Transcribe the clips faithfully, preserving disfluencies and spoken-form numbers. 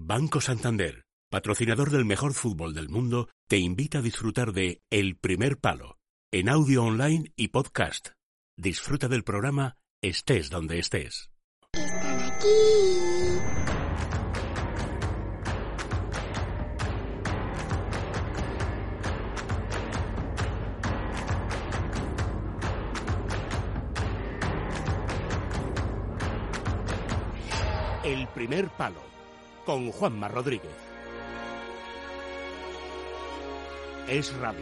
Banco Santander, patrocinador del mejor fútbol del mundo, te invita a disfrutar de El Primer Palo, en audio online y podcast. Disfruta del programa estés donde estés. Están aquí. El Primer Palo, con Juanma Rodríguez. Es radio.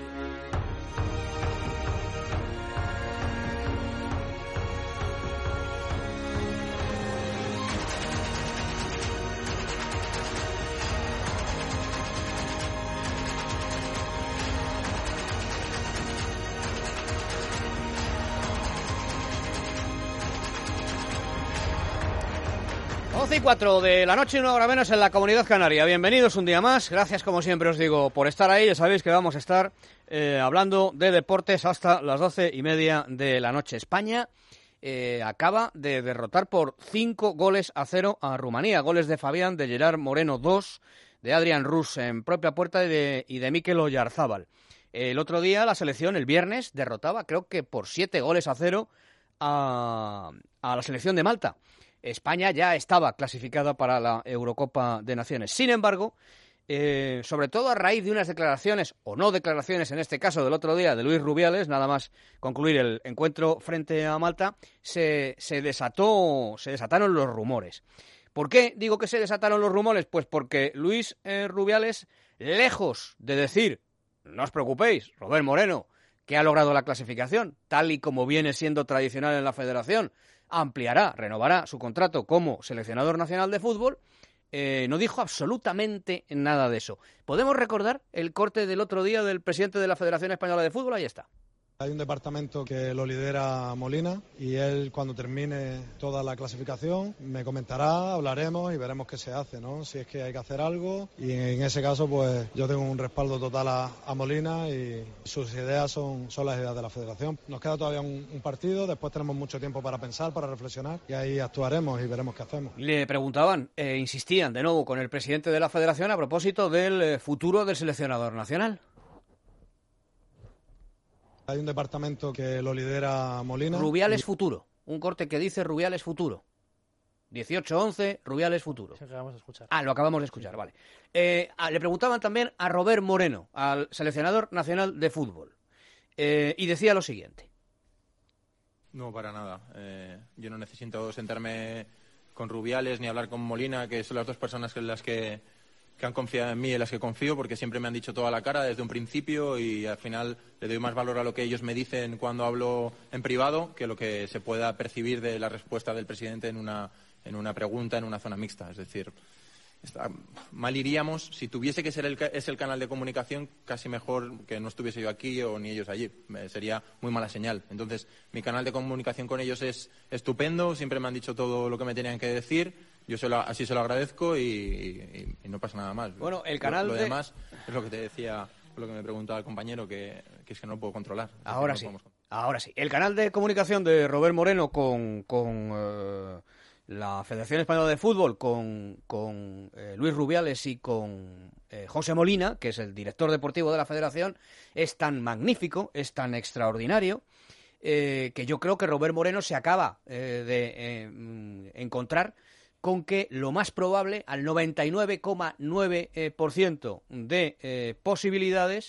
once y cuatro de la noche, una hora menos en la Comunidad Canaria. Bienvenidos un día más. Gracias, como siempre os digo, por estar ahí. Ya sabéis que vamos a estar eh, hablando de deportes hasta las doce y media de la noche. España eh, acaba de derrotar por cinco goles a cero a Rumanía. Goles de Fabián, de Gerard Moreno, dos, de Adrián Rus en propia puerta y de, y de Mikel Oyarzábal. El otro día la selección, el viernes, derrotaba, creo que por siete goles a cero a, a la selección de Malta. España ya estaba clasificada para la Eurocopa de Naciones. Sin embargo, eh, sobre todo a raíz de unas declaraciones, o no declaraciones en este caso del otro día, de Luis Rubiales, nada más concluir el encuentro frente a Malta, se, se desató, se desataron los rumores. ¿Por qué digo que se desataron los rumores? Pues porque Luis eh, Rubiales, lejos de decir, no os preocupéis, Robert Moreno, que ha logrado la clasificación, tal y como viene siendo tradicional en la federación, ampliará, renovará su contrato como seleccionador nacional de fútbol, eh, no dijo absolutamente nada de eso. ¿Podemos recordar el corte del otro día del presidente de la Federación Española de Fútbol? Ahí está. Hay un departamento que lo lidera Molina y él, cuando termine toda la clasificación, me comentará, hablaremos y veremos qué se hace, ¿no? Si es que hay que hacer algo, y en ese caso pues yo tengo un respaldo total a, a Molina y sus ideas son, son las ideas de la Federación. Nos queda todavía un, un partido, después tenemos mucho tiempo para pensar, para reflexionar y ahí actuaremos y veremos qué hacemos. Le preguntaban, eh, insistían de nuevo con el presidente de la Federación a propósito del eh, futuro del seleccionador nacional. Hay un departamento que lo lidera Molina. Rubiales y... futuro. Un corte que dice Rubiales futuro. dieciocho once, Rubiales futuro. Eso acabamos de escuchar. Ah, lo acabamos de escuchar, sí. Vale. Eh, a, le preguntaban también a Robert Moreno, al seleccionador nacional de fútbol. Eh, y decía lo siguiente. No, para nada. Eh, yo no necesito sentarme con Rubiales ni hablar con Molina, que son las dos personas en las que... que han confiado en mí y en las que confío, porque siempre me han dicho toda la cara desde un principio y al final le doy más valor a lo que ellos me dicen cuando hablo en privado que lo que se pueda percibir de la respuesta del presidente en una, en una pregunta en una zona mixta. Es decir, está, mal iríamos. Si tuviese que ser el, es el canal de comunicación, casi mejor que no estuviese yo aquí o ni ellos allí. Me, sería muy mala señal. Entonces, mi canal de comunicación con ellos es estupendo, siempre me han dicho todo lo que me tenían que decir. Yo se lo, así se lo agradezco y, y, y no pasa nada más. Bueno, el canal lo, lo de... demás es lo que te decía, lo que me preguntaba el compañero, que, que es que no lo puedo controlar. Ahora no sí, podemos... ahora sí. El canal de comunicación de Robert Moreno con, con eh, la Federación Española de Fútbol, con, con eh, Luis Rubiales y con eh, José Molina, que es el director deportivo de la Federación, es tan magnífico, es tan extraordinario, eh, que yo creo que Robert Moreno se acaba eh, de eh, encontrar con que lo más probable, al noventa y nueve coma nueve por ciento de eh, posibilidades,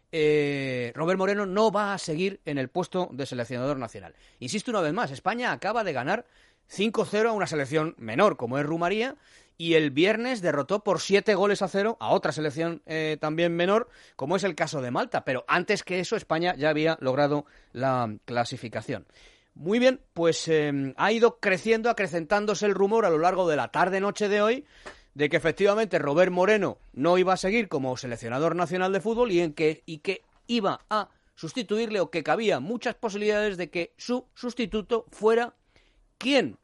eh, Robert Moreno no va a seguir en el puesto de seleccionador nacional. Insisto una vez más, España acaba de ganar cinco cero a una selección menor como es Rumanía y el viernes derrotó por siete goles a cero a otra selección eh, también menor como es el caso de Malta, pero antes que eso España ya había logrado la clasificación. Muy bien, pues eh, ha ido creciendo, acrecentándose el rumor a lo largo de la tarde-noche de hoy de que efectivamente Robert Moreno no iba a seguir como seleccionador nacional de fútbol y, en que, y que iba a sustituirle o que cabía muchas posibilidades de que su sustituto fuera ¿quién?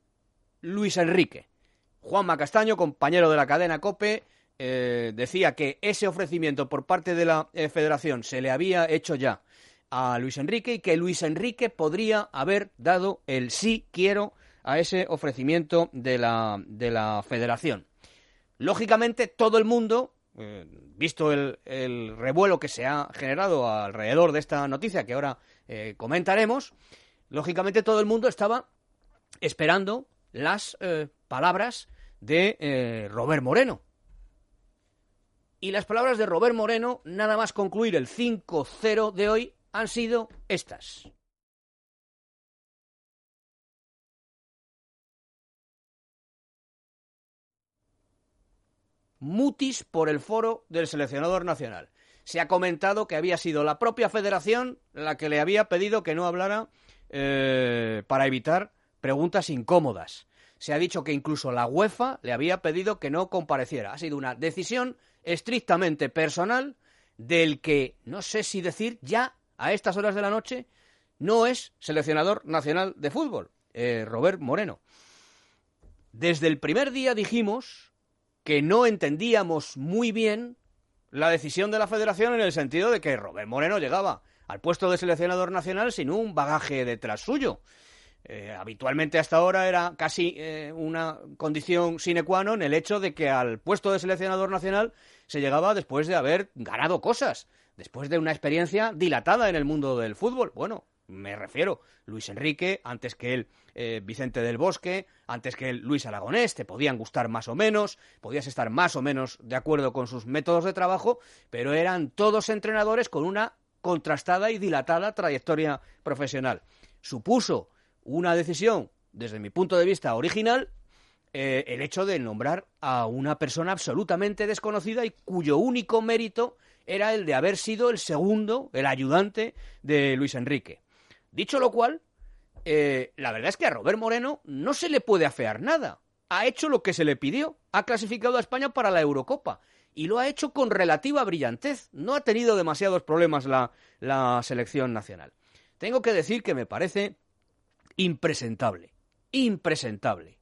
Luis Enrique. Juanma Castaño, compañero de la cadena COPE, eh, decía que ese ofrecimiento por parte de la eh, Federación se le había hecho ya a Luis Enrique y que Luis Enrique podría haber dado el sí quiero a ese ofrecimiento de la, de la Federación. Lógicamente, todo el mundo, eh, visto el, el revuelo que se ha generado alrededor de esta noticia que ahora eh, comentaremos, lógicamente todo el mundo estaba esperando las eh, palabras de eh, Robert Moreno. Y las palabras de Robert Moreno, nada más concluir el cinco cero de hoy, han sido estas. Mutis por el foro del seleccionador nacional. Se ha comentado que había sido la propia federación la que le había pedido que no hablara eh, para evitar preguntas incómodas. Se ha dicho que incluso la UEFA le había pedido que no compareciera. Ha sido una decisión estrictamente personal del que, no sé si decir ya a estas horas de la noche, no es seleccionador nacional de fútbol, eh, Robert Moreno. Desde el primer día dijimos que no entendíamos muy bien la decisión de la federación en el sentido de que Robert Moreno llegaba al puesto de seleccionador nacional sin un bagaje detrás suyo. Eh, habitualmente hasta ahora era casi eh, una condición sine qua non el hecho de que al puesto de seleccionador nacional se llegaba después de haber ganado cosas, después de una experiencia dilatada en el mundo del fútbol. Bueno, me refiero, Luis Enrique, antes que él eh, Vicente del Bosque, antes que él Luis Aragonés, te podían gustar más o menos, podías estar más o menos de acuerdo con sus métodos de trabajo, pero eran todos entrenadores con una contrastada y dilatada trayectoria profesional. Supuso una decisión, desde mi punto de vista original, eh, el hecho de nombrar a una persona absolutamente desconocida y cuyo único mérito era el de haber sido el segundo, el ayudante de Luis Enrique. Dicho lo cual, eh, la verdad es que a Robert Moreno no se le puede afear nada. Ha hecho lo que se le pidió, ha clasificado a España para la Eurocopa y lo ha hecho con relativa brillantez. No ha tenido demasiados problemas la, la selección nacional. Tengo que decir que me parece impresentable, impresentable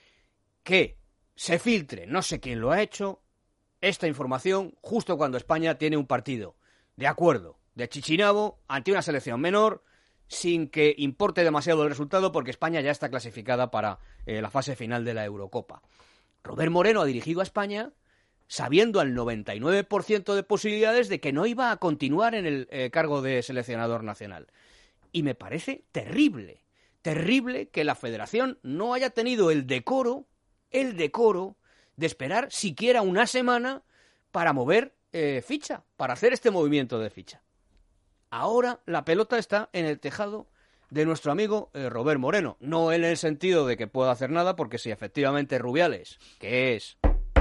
que se filtre, no sé quién lo ha hecho, esta información justo cuando España tiene un partido de acuerdo, de chichinabo, ante una selección menor, sin que importe demasiado el resultado porque España ya está clasificada para eh, la fase final de la Eurocopa. Robert Moreno ha dirigido a España sabiendo al noventa y nueve por ciento de posibilidades de que no iba a continuar en el eh, cargo de seleccionador nacional. Y me parece terrible, terrible que la federación no haya tenido el decoro, el decoro de esperar siquiera una semana para mover eh, ficha, para hacer este movimiento de ficha. Ahora la pelota está en el tejado de nuestro amigo eh, Robert Moreno. No en el sentido de que pueda hacer nada, porque si efectivamente Rubiales, que es,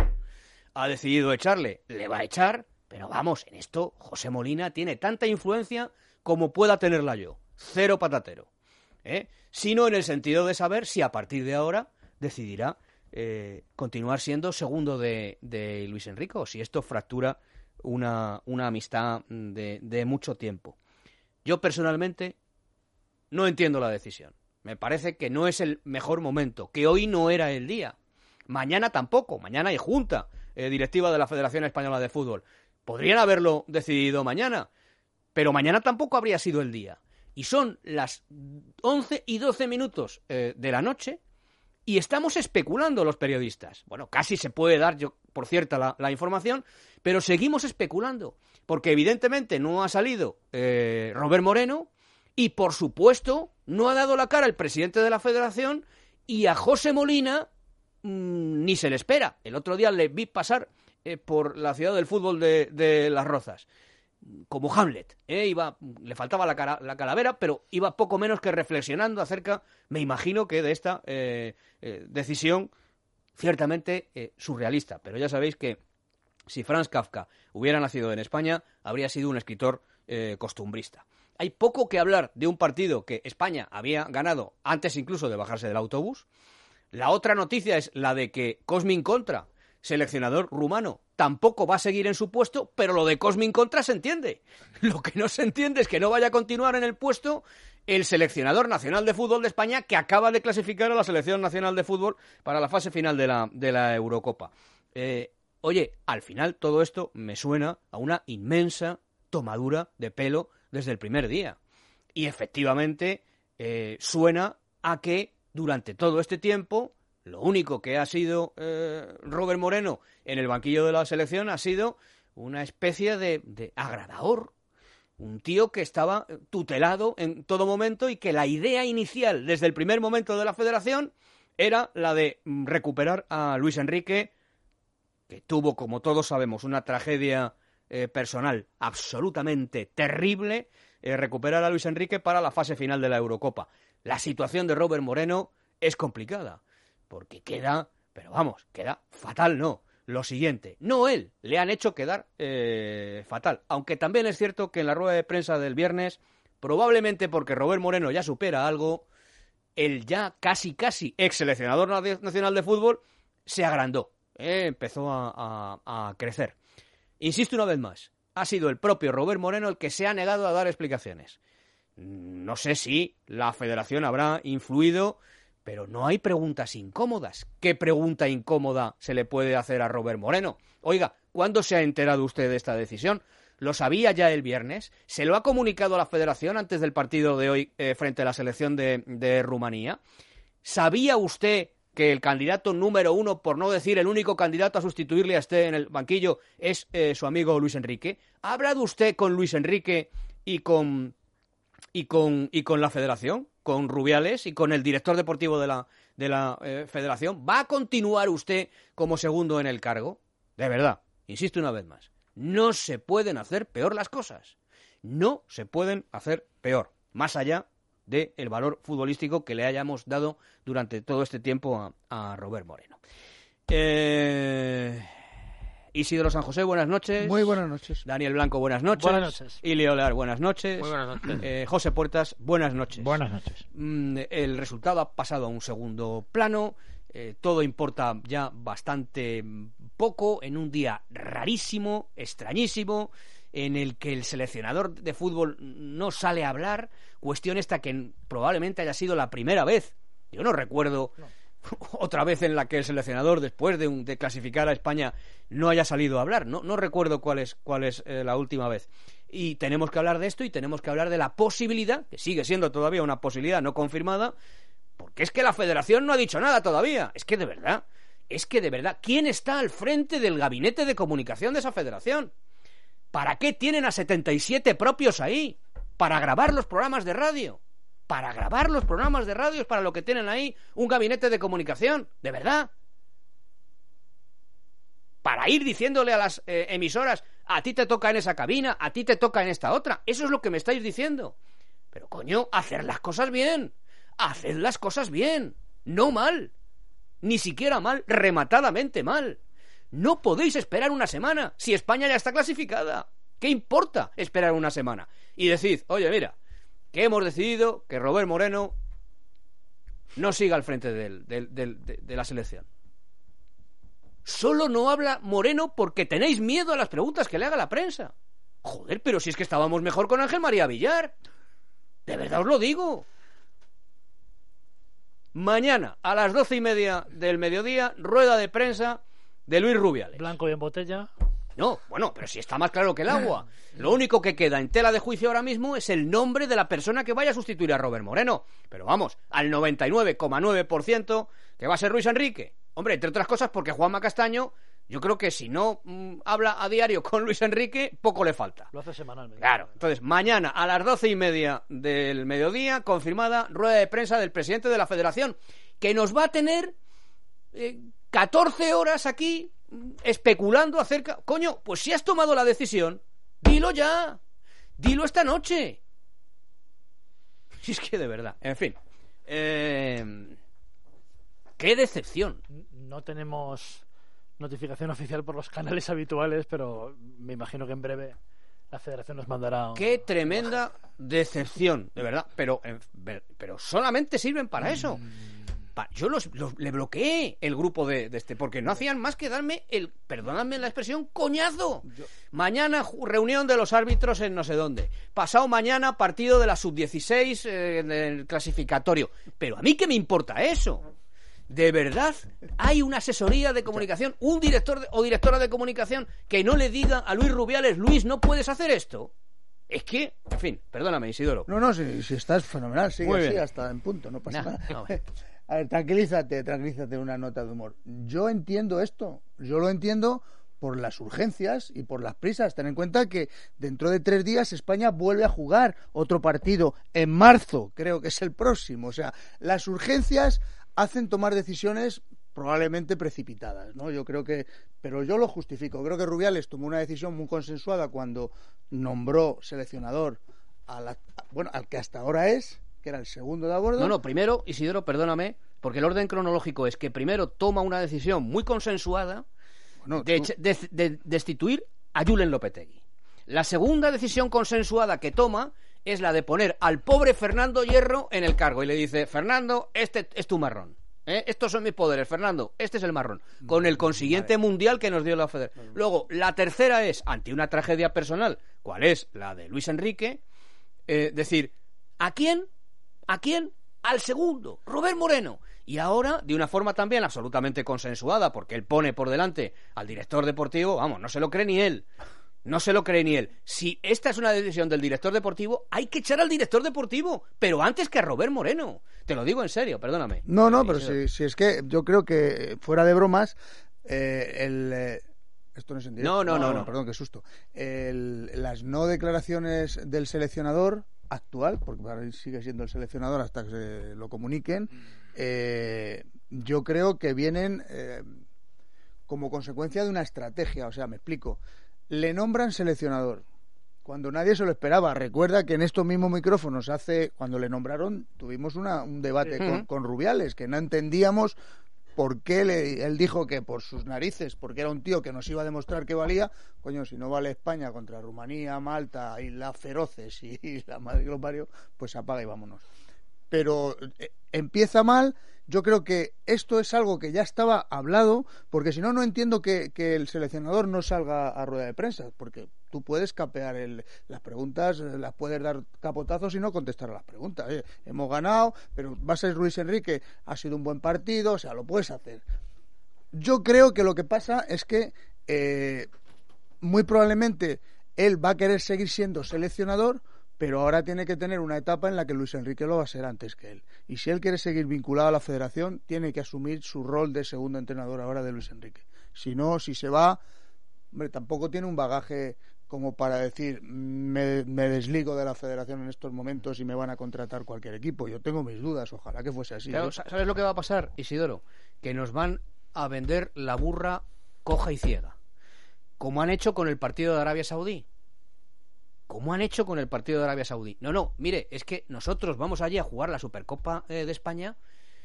ha decidido echarle, le va a echar, pero vamos, en esto José Molina tiene tanta influencia como pueda tenerla yo. Cero patatero. ¿eh? Sino en el sentido de saber si a partir de ahora decidirá eh, continuar siendo segundo de, de Luis Enrique, o si esto fractura una, una amistad de, de mucho tiempo. Yo personalmente no entiendo la decisión. Me parece que no es el mejor momento, que hoy no era el día. Mañana tampoco, mañana hay junta eh, directiva de la Federación Española de Fútbol. Podrían haberlo decidido mañana, pero mañana tampoco habría sido el día. Y son las once y doce minutos eh, de la noche y estamos especulando los periodistas. Bueno, casi se puede dar yo, por cierta la, la información, pero seguimos especulando, porque evidentemente no ha salido eh, Robert Moreno y, por supuesto, no ha dado la cara el presidente de la Federación y a José Molina mmm, ni se le espera. El otro día le vi pasar eh, por la ciudad del fútbol de, de Las Rozas, como Hamlet, ¿eh? iba, le faltaba la, cara, la calavera, pero iba poco menos que reflexionando acerca, me imagino que de esta eh, eh, decisión ciertamente eh, surrealista. Pero ya sabéis que si Franz Kafka hubiera nacido en España, habría sido un escritor eh, costumbrista. Hay poco que hablar de un partido que España había ganado antes incluso de bajarse del autobús. La otra noticia es la de que Cosmin Contra, seleccionador rumano, tampoco va a seguir en su puesto, pero lo de Cosmin Contra se entiende. Lo que no se entiende es que no vaya a continuar en el puesto el seleccionador nacional de fútbol de España, que acaba de clasificar a la selección nacional de fútbol para la fase final de la, de la Eurocopa. Eh, oye, al final todo esto me suena a una inmensa tomadura de pelo desde el primer día. Y efectivamente eh, suena a que durante todo este tiempo Lo único que ha sido eh, Robert Moreno en el banquillo de la selección ha sido una especie de, de agradador. Un tío que estaba tutelado en todo momento y que la idea inicial, desde el primer momento de la federación, era la de recuperar a Luis Enrique, que tuvo, como todos sabemos, una tragedia eh, personal absolutamente terrible, eh, recuperar a Luis Enrique para la fase final de la Eurocopa. La situación de Robert Moreno es complicada, porque queda, pero vamos, queda fatal, no. Lo siguiente, no él, le han hecho quedar eh, fatal. Aunque también es cierto que en la rueda de prensa del viernes, probablemente porque Robert Moreno ya supera algo, el ya casi casi ex seleccionador nacional de fútbol se agrandó, eh, empezó a, a, a crecer. Insisto una vez más, ha sido el propio Robert Moreno el que se ha negado a dar explicaciones. No sé si la federación habrá influido, pero no hay preguntas incómodas. ¿Qué pregunta incómoda se le puede hacer a Robert Moreno? Oiga, ¿cuándo se ha enterado usted de esta decisión? ¿Lo sabía ya el viernes? ¿Se lo ha comunicado a la federación antes del partido de hoy eh, frente a la selección de, de Rumanía? ¿Sabía usted que el candidato número uno, por no decir el único candidato a sustituirle a este en el banquillo, es eh, su amigo Luis Enrique? ¿Ha hablado usted con Luis Enrique y con, y con, y con la federación? ¿Con Rubiales y con el director deportivo de la, de la eh, federación? ¿Va a continuar usted como segundo en el cargo? De verdad, insisto una vez más, no se pueden hacer peor las cosas. No se pueden hacer peor, más allá del valor futbolístico que le hayamos dado durante todo este tiempo a, a Robert Moreno. Eh... Isidro San José, buenas noches. Muy buenas noches. Daniel Blanco, buenas noches. Buenas noches. Ilio Lear, buenas noches. Muy buenas noches. Eh, José Puertas, buenas noches. Buenas noches. Mm, el resultado ha pasado a un segundo plano. Eh, todo importa ya bastante poco en un día rarísimo, extrañísimo, en el que el seleccionador de fútbol no sale a hablar. Cuestión esta que probablemente haya sido la primera vez. Yo no recuerdo... No. Otra vez en la que el seleccionador, después de, un, de clasificar a España, no haya salido a hablar. No, no recuerdo cuál es, cuál es eh, la última vez. Y tenemos que hablar de esto y tenemos que hablar de la posibilidad, que sigue siendo todavía una posibilidad no confirmada, porque es que la federación no ha dicho nada todavía. Es que de verdad, es que de verdad, ¿quién está al frente del gabinete de comunicación de esa federación? ¿Para qué tienen a setenta y siete propios ahí? ¿Para grabar los programas de radio? Para grabar los programas de radio es para lo que tienen ahí un gabinete de comunicación, de verdad. Para ir diciéndole a las eh, emisoras, a ti te toca en esa cabina, a ti te toca en esta otra. Eso es lo que me estáis diciendo. Pero coño, hacer las cosas bien. Haced las cosas bien. No mal. Ni siquiera mal, rematadamente mal. No podéis esperar una semana si España ya está clasificada. ¿Qué importa esperar una semana? Y decid, oye, mira, que hemos decidido que Robert Moreno no siga al frente del, del, del, de, de la selección. Solo no habla Moreno porque tenéis miedo a las preguntas que le haga la prensa. Joder, pero si es que estábamos mejor con Ángel María Villar. De verdad os lo digo. Mañana, a las doce y media del mediodía, rueda de prensa de Luis Rubiales. Blanco y en botella. No, bueno, pero si está más claro que el agua. Lo único que queda en tela de juicio ahora mismo es el nombre de la persona que vaya a sustituir a Robert Moreno. Pero vamos, al noventa y nueve coma nueve por ciento que va a ser Luis Enrique. Hombre, entre otras cosas porque Juanma Castaño, yo creo que si no mmm, habla a diario con Luis Enrique, poco le falta. Lo hace semanalmente. Claro, entonces mañana a las doce y media del mediodía, confirmada rueda de prensa del presidente de la Federación, que nos va a tener eh, catorce horas aquí especulando acerca... Coño, pues si has tomado la decisión, dilo ya, dilo esta noche. Si es que de verdad, en fin, eh... qué decepción. No tenemos notificación oficial por los canales habituales, pero me imagino que en breve la Federación nos mandará... Un... Qué tremenda decepción, de verdad, pero, pero solamente sirven para eso. Yo los, los, le bloqueé el grupo de, de este, porque no hacían más que darme el, perdóname la expresión, coñazo. Yo... Mañana reunión de los árbitros en no sé dónde. Pasado mañana partido de la sub dieciséis eh, del clasificatorio. Pero a mí qué me importa eso. ¿De verdad hay una asesoría de comunicación, un director de, o directora de comunicación que no le diga a Luis Rubiales, Luis, no puedes hacer esto? Es que, en fin, perdóname, Isidoro. No, no, si, si estás fenomenal, sigue Muy así bien. Hasta en punto, no pasa nah, nada. No, A ver, tranquilízate, tranquilízate, una nota de humor. Yo entiendo esto, yo lo entiendo por las urgencias y por las prisas. Ten en cuenta que dentro de tres días España vuelve a jugar otro partido en marzo, creo que es el próximo. O sea, las urgencias hacen tomar decisiones probablemente precipitadas, ¿no? Yo creo que, pero yo lo justifico. Creo que Rubiales tomó una decisión muy consensuada cuando nombró seleccionador a la, bueno, al que hasta ahora es, que era el segundo de a bordo. No, no, primero, Isidoro, perdóname, porque el orden cronológico es que primero toma una decisión muy consensuada bueno, de, tú... de, de destituir a Julen Lopetegui. La segunda decisión consensuada que toma es la de poner al pobre Fernando Hierro en el cargo y le dice, Fernando, este es tu marrón. ¿Eh? Estos son mis poderes, Fernando, este es el marrón, con el consiguiente vale. mundial que nos dio la Federación. Luego, la tercera es, ante una tragedia personal, ¿cuál es? La de Luis Enrique, eh, decir, ¿a quién? ¿A quién? Al segundo, Robert Moreno. Y ahora, de una forma también absolutamente consensuada, porque él pone por delante al director deportivo, vamos, no se lo cree ni él. No se lo cree ni él. Si esta es una decisión del director deportivo, hay que echar al director deportivo, pero antes que a Robert Moreno. Te lo digo en serio, perdóname. No, no, pero si, si es que yo creo que, fuera de bromas, eh, el... Eh, esto no es en directo. No, no, no, no, no. Perdón, qué susto. El, las no declaraciones del seleccionador actual, porque sigue siendo el seleccionador hasta que se lo comuniquen, eh, yo creo que vienen eh, como consecuencia de una estrategia. O sea, me explico. Le nombran seleccionador cuando nadie se lo esperaba. Recuerda que en estos mismos micrófonos hace, cuando le nombraron, tuvimos una, un debate uh-huh. con, con Rubiales, que no entendíamos por qué le, él dijo que por sus narices, porque era un tío que nos iba a demostrar que valía. Coño, si no vale España contra Rumanía, Malta, Islas Feroces y, y la madre que lo parió, pues apaga y vámonos. Pero eh, empieza mal. Yo creo que esto es algo que ya estaba hablado, porque si no, no entiendo que, que el seleccionador no salga a rueda de prensa, porque tú puedes capear el, las preguntas, las puedes dar capotazos y no contestar a las preguntas. Oye, hemos ganado, pero va a ser Luis Enrique, ha sido un buen partido, o sea, lo puedes hacer. Yo creo que lo que pasa es que eh, muy probablemente él va a querer seguir siendo seleccionador, pero ahora tiene que tener una etapa en la que Luis Enrique lo va a ser antes que él. Y si él quiere seguir vinculado a la federación, tiene que asumir su rol de segundo entrenador ahora de Luis Enrique. Si no, si se va, hombre, tampoco tiene un bagaje como para decir, me, me desligo de la federación en estos momentos y me van a contratar cualquier equipo. Yo tengo mis dudas, ojalá que fuese así. Claro, ¿eh? ¿Sabes lo que va a pasar, Isidoro? Que nos van a vender la burra coja y ciega, como han hecho con el partido de Arabia Saudí. ¿Cómo han hecho con el partido de Arabia Saudí? No, no, mire, es que nosotros vamos allí a jugar la Supercopa eh, de España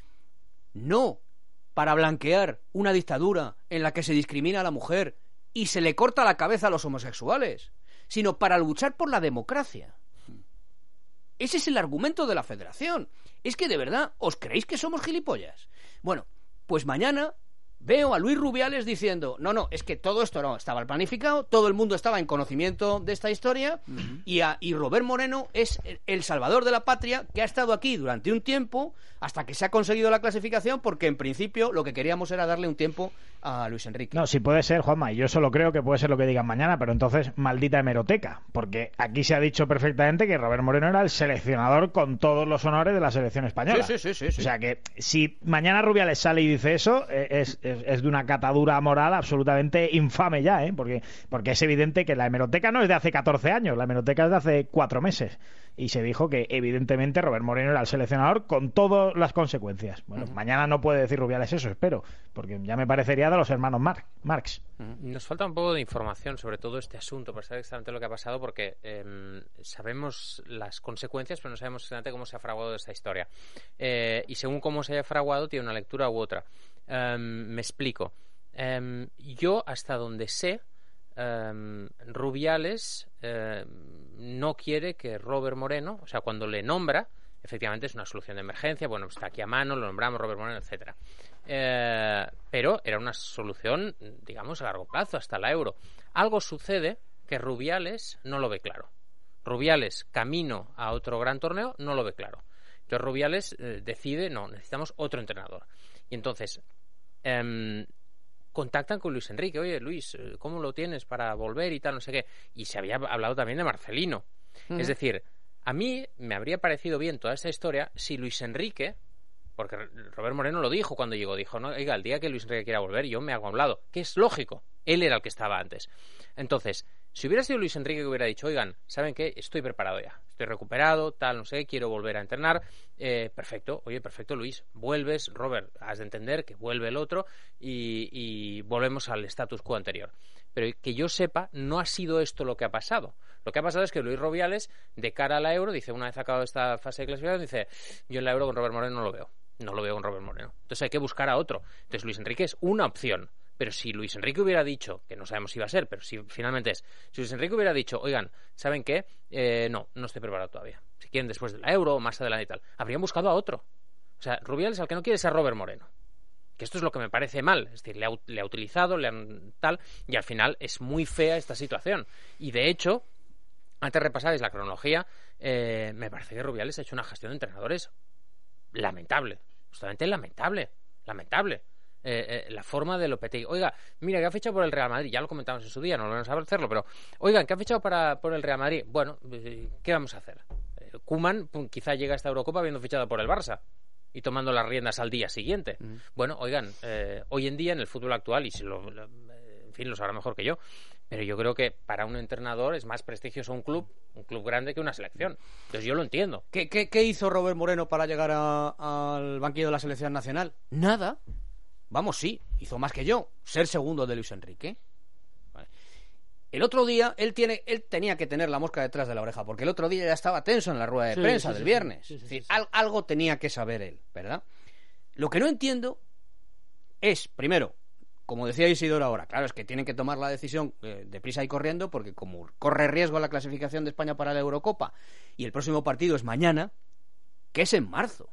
no para blanquear una dictadura en la que se discrimina a la mujer y se le corta la cabeza a los homosexuales, sino para luchar por la democracia. Ese es el argumento de la federación. Es que de verdad, ¿os creéis que somos gilipollas? Bueno, pues mañana veo a Luis Rubiales diciendo, no, no, es que todo esto no estaba planificado, todo el mundo estaba en conocimiento de esta historia, uh-huh. y, a, y Robert Moreno es el, el salvador de la patria, que ha estado aquí durante un tiempo hasta que se ha conseguido la clasificación, porque en principio lo que queríamos era darle un tiempo a Luis Enrique. No, sí puede ser, Juanma, y yo solo creo que puede ser lo que digan mañana, pero entonces maldita hemeroteca, porque aquí se ha dicho perfectamente que Robert Moreno era el seleccionador con todos los honores de la selección española. Sí, sí, sí, sí, sí. O sea que si mañana Rubiales sale y dice eso, es, es, es de una catadura moral absolutamente infame ya, ¿eh? Porque, porque es evidente que la hemeroteca no es de hace catorce años, la hemeroteca es de hace cuatro meses. Y se dijo que evidentemente Robert Moreno era el seleccionador con todas las consecuencias. Bueno, uh-huh. mañana no puede decir Rubiales eso, espero, porque ya me parecería de los hermanos Mar- Marx. Uh-huh. Nos falta un poco de información sobre todo este asunto para saber exactamente lo que ha pasado, porque eh, sabemos las consecuencias, pero no sabemos exactamente cómo se ha fraguado esta historia. Eh, y según cómo se haya fraguado, tiene una lectura u otra. Um, me explico. Um, yo, hasta donde sé, um, Rubiales uh, no quiere que Robert Moreno, o sea, cuando le nombra, efectivamente es una solución de emergencia, bueno, está aquí a mano, lo nombramos Robert Moreno, etcétera. Eh, pero era una solución, digamos, a largo plazo, hasta la Euro. Algo sucede que Rubiales no lo ve claro. Rubiales, camino a otro gran torneo, no lo ve claro. Entonces Rubiales eh, decide, no, necesitamos otro entrenador. Y entonces eh, contactan con Luis Enrique, oye Luis, ¿cómo lo tienes para volver y tal, no sé qué? Y se había hablado también de Marcelino. Uh-huh. Es decir, a mí me habría parecido bien toda esta historia si Luis Enrique Porque Robert Moreno lo dijo cuando llegó, dijo, no, oiga, el día que Luis Enrique quiera volver, yo me hago a un lado, que es lógico, él era el que estaba antes. Entonces, si hubiera sido Luis Enrique que hubiera dicho, oigan, ¿saben qué? Estoy preparado ya, estoy recuperado, tal, no sé, quiero volver a entrenar, eh, perfecto, oye, perfecto, Luis, vuelves, Robert, has de entender que vuelve el otro y, y volvemos al status quo anterior. Pero que yo sepa, no ha sido esto lo que ha pasado. Lo que ha pasado es que Luis Rubiales, de cara a la Euro, dice, una vez acabado esta fase de clasificación, dice, yo en la Euro con Robert Moreno no lo veo. No lo veo con Robert Moreno. Entonces hay que buscar a otro. Entonces Luis Enrique es una opción. Pero si Luis Enrique hubiera dicho, que no sabemos si va a ser, pero si finalmente es, si Luis Enrique hubiera dicho, oigan, ¿saben qué? Eh, no, no estoy preparado todavía. Si quieren después de la Euro o más adelante y tal, habrían buscado a otro. O sea, Rubiales al que no quiere es a Robert Moreno. Que esto es lo que me parece mal. Es decir, le ha, le ha utilizado, le han tal, y al final es muy fea esta situación. Y de hecho, antes repasabais la cronología, eh, me parece que Rubiales ha hecho una gestión de entrenadores lamentable. Justamente lamentable. Lamentable. Eh, eh, la forma de Lopetegui. Oiga, mira, que ha fichado por el Real Madrid. Ya lo comentamos en su día, no lo vamos a hacerlo, pero oigan, que ha fichado para, por el Real Madrid. Bueno, ¿qué vamos a hacer? Eh, Koeman quizá llega a esta Eurocopa habiendo fichado por el Barça y tomando las riendas al día siguiente. Mm. Bueno, oigan, eh, hoy en día en el fútbol actual, y si lo, lo, en fin, lo sabrá mejor que yo, pero yo creo que para un entrenador es más prestigioso un club, un club grande que una selección. Entonces yo lo entiendo. ¿Qué, qué, qué hizo Robert Moreno para llegar a, al banquillo de la selección nacional? Nada. Vamos, sí, hizo más que yo, ser segundo de Luis Enrique. Vale. El otro día, él tiene, él tenía que tener la mosca detrás de la oreja, porque el otro día ya estaba tenso en la rueda de sí, prensa sí, del sí, viernes. Sí, sí, es decir, sí, sí. Al, algo tenía que saber él, ¿verdad? Lo que no entiendo es, primero, como decía Isidoro ahora, claro, es que tienen que tomar la decisión eh, deprisa y corriendo, porque como corre riesgo la clasificación de España para la Eurocopa, y el próximo partido es mañana, que es en marzo.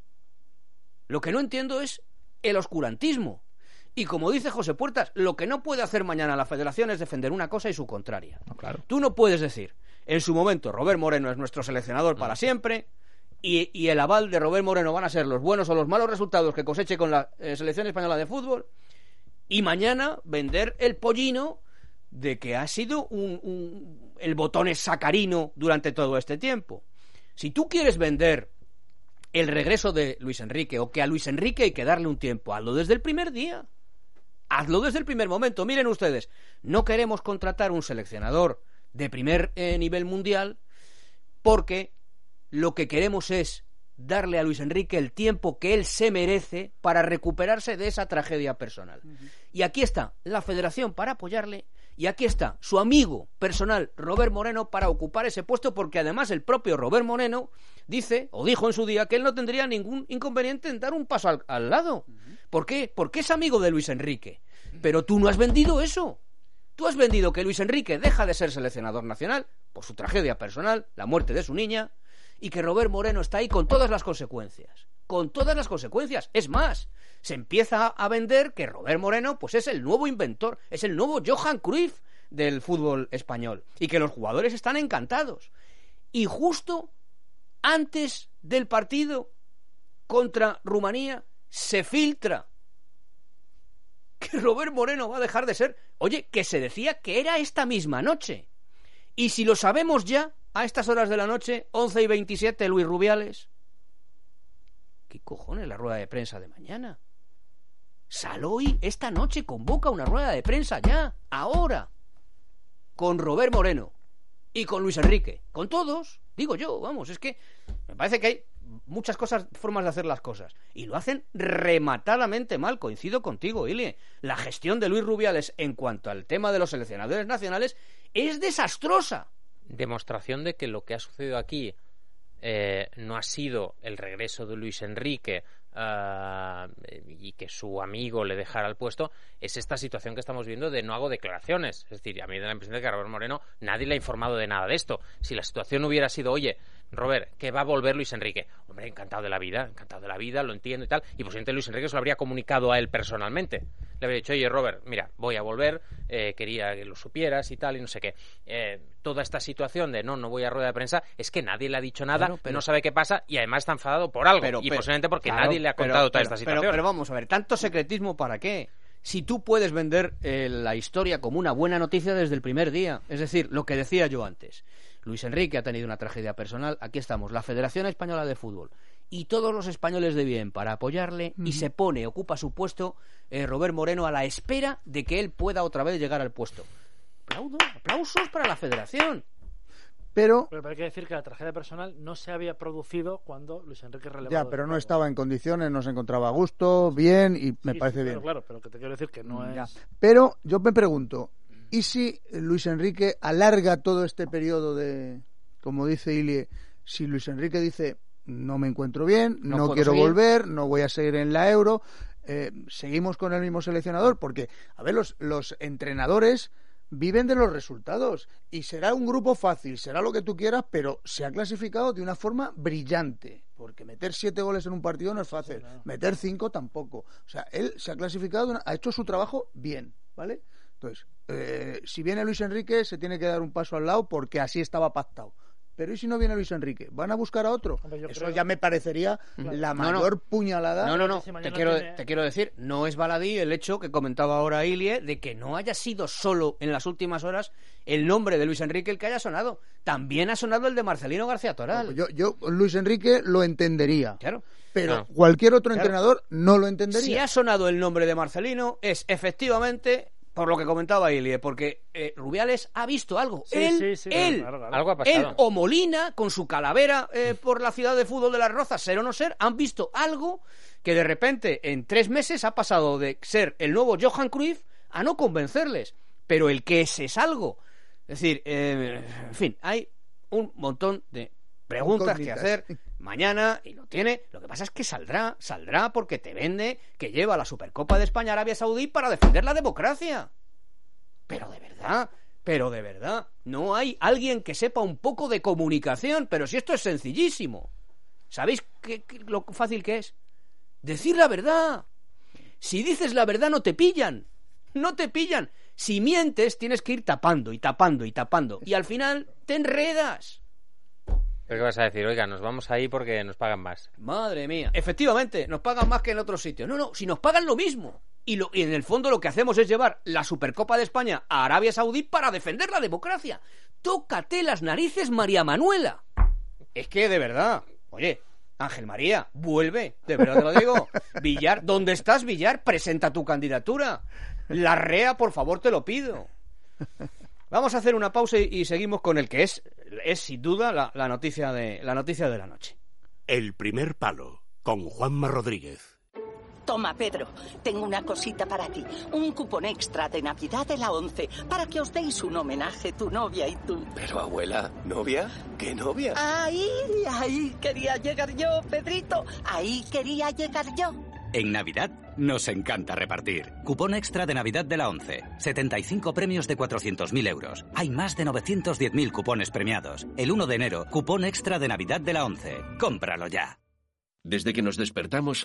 Lo que no entiendo es el oscurantismo. Y como dice José Puertas, lo que no puede hacer mañana la Federación es defender una cosa y su contraria. No, claro. Tú no puedes decir, en su momento, Robert Moreno es nuestro seleccionador para siempre, y, y el aval de Robert Moreno van a ser los buenos o los malos resultados que coseche con la eh, selección española de fútbol, y mañana vender el pollino de que ha sido un, un, el botón sacarino durante todo este tiempo. Si tú quieres vender el regreso de Luis Enrique, o que a Luis Enrique hay que darle un tiempo, hazlo desde el primer día. Hazlo desde el primer momento. Miren ustedes, no queremos contratar un seleccionador de primer eh, nivel mundial porque lo que queremos es darle a Luis Enrique el tiempo que él se merece para recuperarse de esa tragedia personal. Uh-huh. Y aquí está la Federación para apoyarle, y aquí está su amigo personal Robert Moreno para ocupar ese puesto, porque además el propio Robert Moreno dice, o dijo en su día, que él no tendría ningún inconveniente en dar un paso al, al lado. Uh-huh. ¿Por qué? Porque es amigo de Luis Enrique. Pero tú no has vendido eso. Tú has vendido que Luis Enrique deja de ser seleccionador nacional por su tragedia personal, la muerte de su niña, y que Robert Moreno está ahí con todas las consecuencias. Con todas las consecuencias. Es más, se empieza a vender que Robert Moreno pues es el nuevo inventor, es el nuevo Johan Cruyff del fútbol español, y que los jugadores están encantados. Y justo antes del partido contra Rumanía se filtra que Robert Moreno va a dejar de ser... Oye, que se decía que era esta misma noche. Y si lo sabemos ya, a estas horas de la noche, once y veintisiete, Luis Rubiales... ¿Qué cojones la rueda de prensa de mañana? Saloy esta noche convoca una rueda de prensa ya, ahora, con Robert Moreno y con Luis Enrique, con todos, digo yo, vamos, es que me parece que hay muchas cosas, formas de hacer las cosas, y lo hacen rematadamente mal. Coincido contigo, Ilie. La gestión de Luis Rubiales en cuanto al tema de los seleccionadores nacionales es desastrosa. Demostración de que lo que ha sucedido aquí eh, no ha sido el regreso de Luis Enrique uh, y que su amigo le dejara el puesto, es esta situación que estamos viendo de no hago declaraciones. Es decir, a mí me da la impresión de que a Robert Moreno nadie le ha informado de nada de esto. Si la situación hubiera sido, oye, Robert, que va a volver Luis Enrique. Hombre, encantado de la vida, encantado de la vida, lo entiendo y tal. Y posiblemente Luis Enrique se lo habría comunicado a él personalmente. Le habría dicho, oye, Robert, mira, voy a volver, eh, quería que lo supieras y tal, y no sé qué. Eh, toda esta situación de no, no voy a rueda de prensa, es que nadie le ha dicho nada, pero, pero, no sabe qué pasa y además está enfadado por algo. Pero, y pero, posiblemente porque claro, nadie le ha contado pero, toda pero, esta situación. Pero, pero vamos a ver, ¿tanto secretismo para qué? Si tú puedes vender eh, la historia como una buena noticia desde el primer día. Es decir, lo que decía yo antes. Luis Enrique ha tenido una tragedia personal, aquí estamos, la Federación Española de Fútbol y todos los españoles de bien para apoyarle, uh-huh. y se pone, ocupa su puesto eh, Robert Moreno a la espera de que él pueda otra vez llegar al puesto. Aplaudo, aplausos para la federación. Pero, pero hay que decir que la tragedia personal no se había producido cuando Luis Enrique relevó. Ya, pero no estaba en condiciones, no se encontraba a gusto, bien, y me sí, parece sí, bien. Claro, claro, pero que te quiero decir que no ya. es... Pero yo me pregunto, ¿y si Luis Enrique alarga todo este periodo de, como dice Ilie, si Luis Enrique dice, no me encuentro bien, no, no quiero seguir. volver, no voy a seguir en la Euro, eh, seguimos con el mismo seleccionador? Porque, a ver, los, los entrenadores viven de los resultados y será un grupo fácil, será lo que tú quieras, pero se ha clasificado de una forma brillante, porque meter siete goles en un partido no es fácil, sí, claro. meter cinco tampoco. O sea, él se ha clasificado, una, ha hecho su trabajo bien, ¿vale? Entonces, eh, si viene Luis Enrique se tiene que dar un paso al lado porque así estaba pactado. Pero ¿y si no viene Luis Enrique? ¿Van a buscar a otro? Hombre, Eso creo... ya me parecería claro. la mayor no, no. puñalada. No, no, no. Si te, quiero, tiene... te quiero decir, no es baladí el hecho que comentaba ahora Ilie de que no haya sido solo en las últimas horas el nombre de Luis Enrique el que haya sonado. También ha sonado el de Marcelino García Toral. No, yo, yo Luis Enrique lo entendería. Claro. Pero no. cualquier otro claro. entrenador no lo entendería. Si ha sonado el nombre de Marcelino, es efectivamente... Por lo que comentaba Ilie, porque eh, Rubiales ha visto algo. Sí, él, sí, sí, él, claro, claro. algo ha pasado. Él o Molina, con su calavera eh, por la ciudad de fútbol de Las Rozas, ser o no ser, han visto algo que de repente en tres meses ha pasado de ser el nuevo Johan Cruyff a no convencerles. Pero el que ese es algo. Es decir, eh, en fin, hay un montón de preguntas que hacer mañana y lo tiene. Lo que pasa es que saldrá, saldrá porque te vende que lleva la Supercopa de España a Arabia Saudí para defender la democracia. Pero de verdad, pero de verdad, no hay alguien que sepa un poco de comunicación, pero si esto es sencillísimo. ¿Sabéis qué, qué, lo fácil que es? Decir la verdad. Si dices la verdad no te pillan, no te pillan. Si mientes tienes que ir tapando y tapando y tapando y al final te enredas. ¿Pero qué vas a decir? Oiga, nos vamos ahí porque nos pagan más. Madre mía. Efectivamente, nos pagan más que en otros sitios. No, no, si nos pagan lo mismo. Y, lo, y en el fondo lo que hacemos es llevar la Supercopa de España a Arabia Saudí para defender la democracia. Tócate las narices, María Manuela. Es que, de verdad, oye, Ángel María, vuelve. De verdad te lo digo. Villar, ¿dónde estás, Villar? Presenta tu candidatura. Larrea, por favor, te lo pido. Vamos a hacer una pausa y, y seguimos con el que es, es sin duda la, la noticia de la noticia de la noche. El primer palo con Juanma Rodríguez. Toma, Pedro, tengo una cosita para ti. Un cupón extra de Navidad de la once para que os deis un homenaje, tu novia y tú. Pero, abuela, ¿novia? ¿Qué novia? Ahí, ahí quería llegar yo, Pedrito. Ahí quería llegar yo. En Navidad nos encanta repartir. Cupón extra de Navidad de la once. setenta y cinco premios de cuatrocientos mil euros. Hay más de novecientos diez mil cupones premiados. El uno de enero, cupón extra de Navidad de la once. Cómpralo ya. Desde que nos despertamos,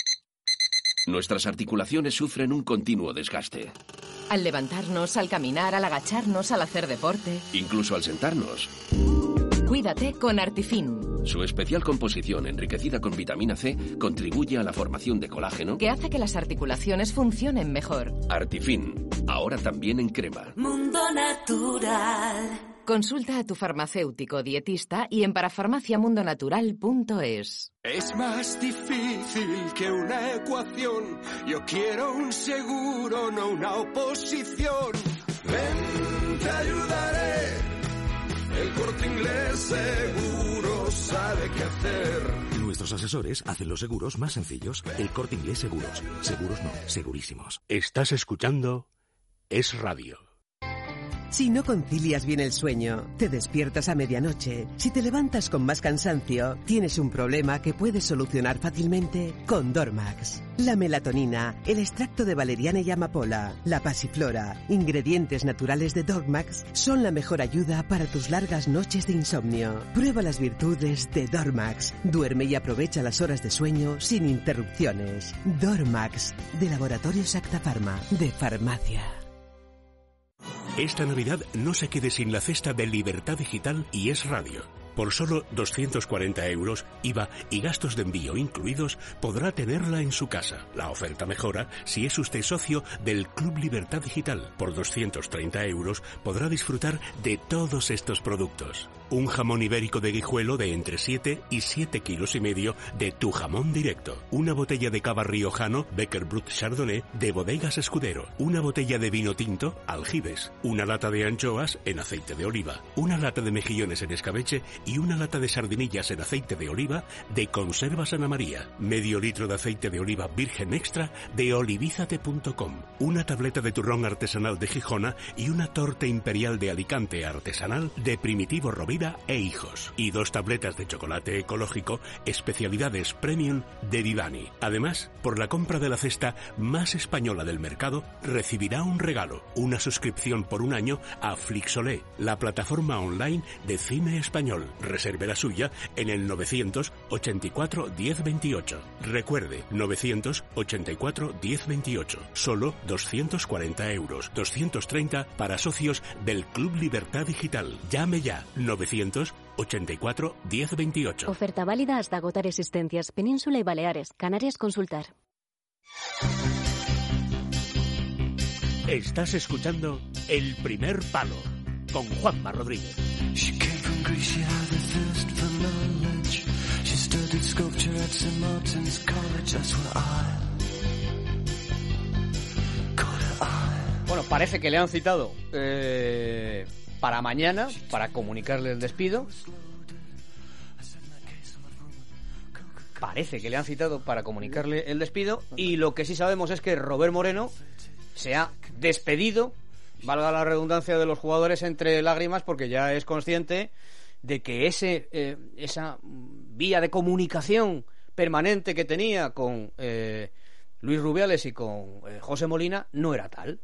nuestras articulaciones sufren un continuo desgaste. Al levantarnos, al caminar, al agacharnos, al hacer deporte. Incluso al sentarnos. Cuídate con Artifin. Su especial composición enriquecida con vitamina C contribuye a la formación de colágeno que hace que las articulaciones funcionen mejor. Artifin, ahora también en crema. Mundo Natural. Consulta a tu farmacéutico dietista y en parafarmaciamundonatural punto es. Es más difícil que una ecuación. Yo quiero un seguro, no una oposición. Ven, te ayudaré. El Corte Inglés Seguros sabe qué hacer. Nuestros asesores hacen los seguros más sencillos. El Corte Inglés Seguros. Seguros no, segurísimos. Estás escuchando Es Radio. Si no concilias bien el sueño, te despiertas a medianoche, si te levantas con más cansancio, tienes un problema que puedes solucionar fácilmente con Dormax. La melatonina, el extracto de valeriana y amapola, la pasiflora, ingredientes naturales de Dormax, son la mejor ayuda para tus largas noches de insomnio. Prueba las virtudes de Dormax. Duerme y aprovecha las horas de sueño sin interrupciones. Dormax, de Laboratorios Acta Pharma, de Farmacia. Esta Navidad no se quede sin la cesta de Libertad Digital y Es Radio. Por solo doscientos cuarenta euros, I V A y gastos de envío incluidos, podrá tenerla en su casa. La oferta mejora si es usted socio del Club Libertad Digital. Por doscientos treinta euros podrá disfrutar de todos estos productos. Un jamón ibérico de Guijuelo de entre siete y siete kilos y medio de Tu Jamón Directo. Una botella de cava riojano Becker Brut Chardonnay de Bodegas Escudero. Una botella de vino tinto Aljibes. Una lata de anchoas en aceite de oliva. Una lata de mejillones en escabeche y una lata de sardinillas en aceite de oliva de Conservas Ana María. Medio litro de aceite de oliva virgen extra de olivizate punto com. Una tableta de turrón artesanal de Gijona y una torta imperial de Alicante artesanal de Primitivo Rovira e Hijos. Y dos tabletas de chocolate ecológico especialidades premium de Vivani. Además, por la compra de la cesta más española del mercado, recibirá un regalo, una suscripción por un año a Flixolé, la plataforma online de cine español. Reserve la suya en el novecientos ochenta y cuatro diez veintiocho. Recuerde, novecientos ochenta y cuatro diez veintiocho. Solo doscientos cuarenta euros. doscientos treinta para socios del Club Libertad Digital. Llame ya. novecientos ochenta y cuatro diez veintiocho. Oferta válida hasta agotar existencias. Península y Baleares. Canarias, consultar. Estás escuchando El Primer Palo con Juanma Rodríguez. Bueno, parece que le han citado eh, para mañana, para comunicarle el despido. Parece que le han citado para comunicarle el despido. Y lo que sí sabemos es que Robert Moreno se ha despedido, valga la redundancia de los jugadores entre lágrimas, porque ya es consciente de que ese eh, esa vía de comunicación permanente que tenía con eh, Luis Rubiales y con eh, José Molina no era tal.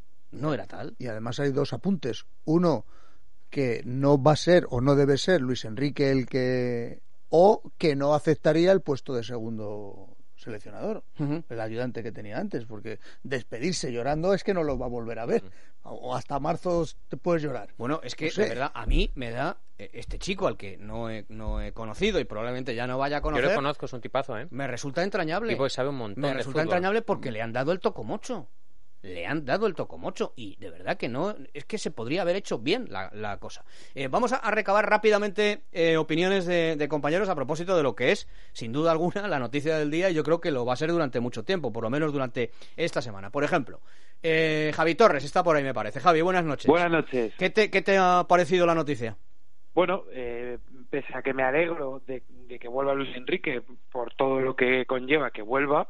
No era tal. Y además hay dos apuntes. Uno, que no va a ser o no debe ser Luis Enrique el que... o que no aceptaría el puesto de segundo seleccionador, uh-huh. el ayudante que tenía antes, porque despedirse llorando es que no lo va a volver a ver. O hasta marzo te puedes llorar. Bueno, es que, no sé. de verdad, a mí me da este chico al que no he, no he conocido y probablemente ya no vaya a conocer. Yo lo conozco, es un tipazo, ¿eh? Me resulta entrañable. Tipo que sabe un montón me de resulta fútbol. entrañable porque le han dado el tocomocho. Le han dado el tocomocho y de verdad que no, es que se podría haber hecho bien la, la cosa. Eh, vamos a, a recabar rápidamente eh, opiniones de, de compañeros a propósito de lo que es, sin duda alguna, la noticia del día, y yo creo que lo va a ser durante mucho tiempo, por lo menos durante esta semana. Por ejemplo, eh, Javi Torres está por ahí, me parece. Javi, buenas noches. Buenas noches. ¿Qué te, qué te ha parecido la noticia? Bueno, eh, pese a que me alegro de, de que vuelva Luis Enrique por todo lo que conlleva que vuelva,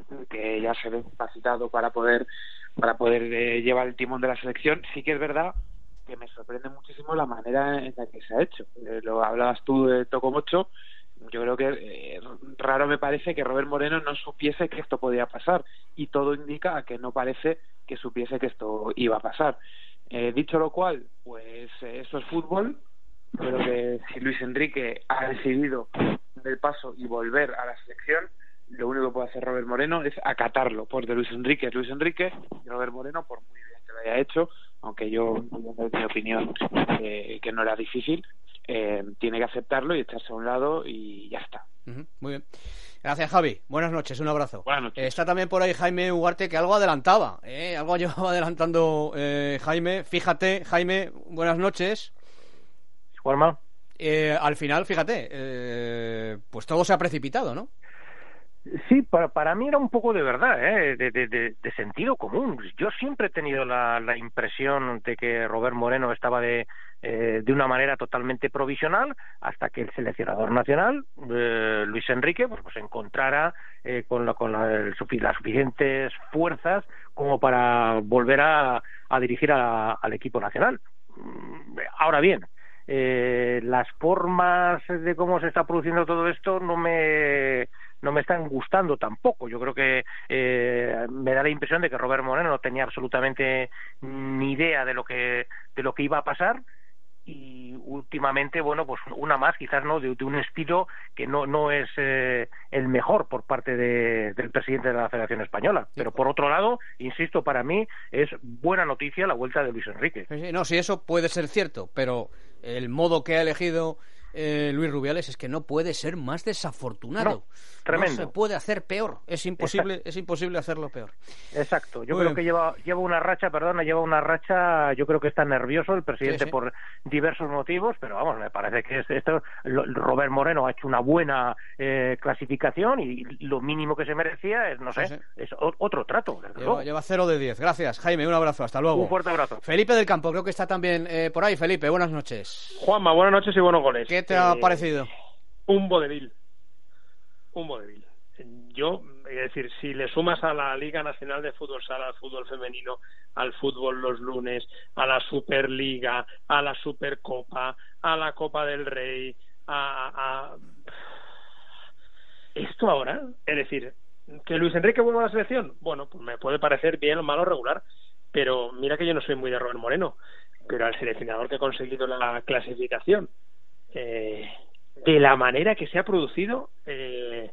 que ya se ve capacitado para poder para poder eh, llevar el timón de la selección, sí que es verdad que me sorprende muchísimo la manera en la que se ha hecho. Eh, lo hablabas tú de Tocomocho, yo creo que eh, raro me parece que Robert Moreno no supiese que esto podía pasar, y todo indica a que no parece que supiese que esto iba a pasar. Eh, dicho lo cual, pues eh, esto es fútbol. Creo que si Luis Enrique ha decidido dar el paso y volver a la selección, lo único que puede hacer Robert Moreno es acatarlo, porque Luis Enrique es Luis Enrique y Robert Moreno, por muy bien que lo haya hecho, aunque yo, en mi opinión, eh, que no era difícil, eh, tiene que aceptarlo y echarse a un lado y ya está. Uh-huh. Muy bien. Gracias, Javi. Buenas noches, un abrazo. Buenas noches. Eh, está también por ahí Jaime Ugarte, que algo adelantaba, ¿eh? Algo llevaba adelantando eh, Jaime. Fíjate, Jaime, buenas noches. Juanma. Eh, al final, fíjate, eh, pues todo se ha precipitado, ¿no? Sí, para, para mí era un poco de verdad, ¿eh? de, de, de, de sentido común. Yo siempre he tenido la, la impresión de que Robert Moreno estaba de, eh, de una manera totalmente provisional hasta que el seleccionador nacional, eh, Luis Enrique, pues, pues encontrara eh, con, la, con la, el, las suficientes fuerzas como para volver a, a dirigir a, al equipo nacional. Ahora bien, eh, las formas de cómo se está produciendo todo esto no me... no me están gustando tampoco. Yo creo que eh, me da la impresión de que Robert Moreno no tenía absolutamente ni idea de lo que de lo que iba a pasar, y últimamente, bueno, pues una más quizás, no de, de un estilo que no no es eh, el mejor por parte de, del presidente de la Federación Española. Pero por otro lado, insisto, para mí es buena noticia la vuelta de Luis Enrique. No, sí, eso puede ser cierto, pero el modo que ha elegido eh, Luis Rubiales, es que no puede ser más desafortunado. No, tremendo. No se puede hacer peor. Es imposible, Exacto. es imposible hacerlo peor. Exacto. Yo Muy creo bien. que lleva lleva una racha, perdona, lleva una racha. Yo creo que está nervioso el presidente Sí, sí. por diversos motivos, pero vamos, me parece que es- esto lo- Robert Moreno ha hecho una buena eh, clasificación y lo mínimo que se merecía es, no sé, Sí, sí. es o- otro trato. desde luego. Lleva, lleva cero de diez. Gracias, Jaime. Un abrazo. Hasta luego. Un fuerte abrazo. Felipe del Campo, creo que está también eh, por ahí. Felipe, buenas noches. Juanma, buenas noches y buenos goles. ¿Qué te ha Eh, parecido? Un vodevil. Un vodevil. Yo, es decir, si le sumas a la Liga Nacional de Fútbol Sala, al fútbol femenino, al fútbol los lunes, a la Superliga, a la Supercopa, a la Copa del Rey, a... a... esto ahora, es decir, que Luis Enrique vuelva a la selección, bueno, pues me puede parecer bien o malo regular, pero mira que yo no soy muy de Robert Moreno, pero al seleccionador que ha conseguido la clasificación, eh, de la manera que se ha producido eh,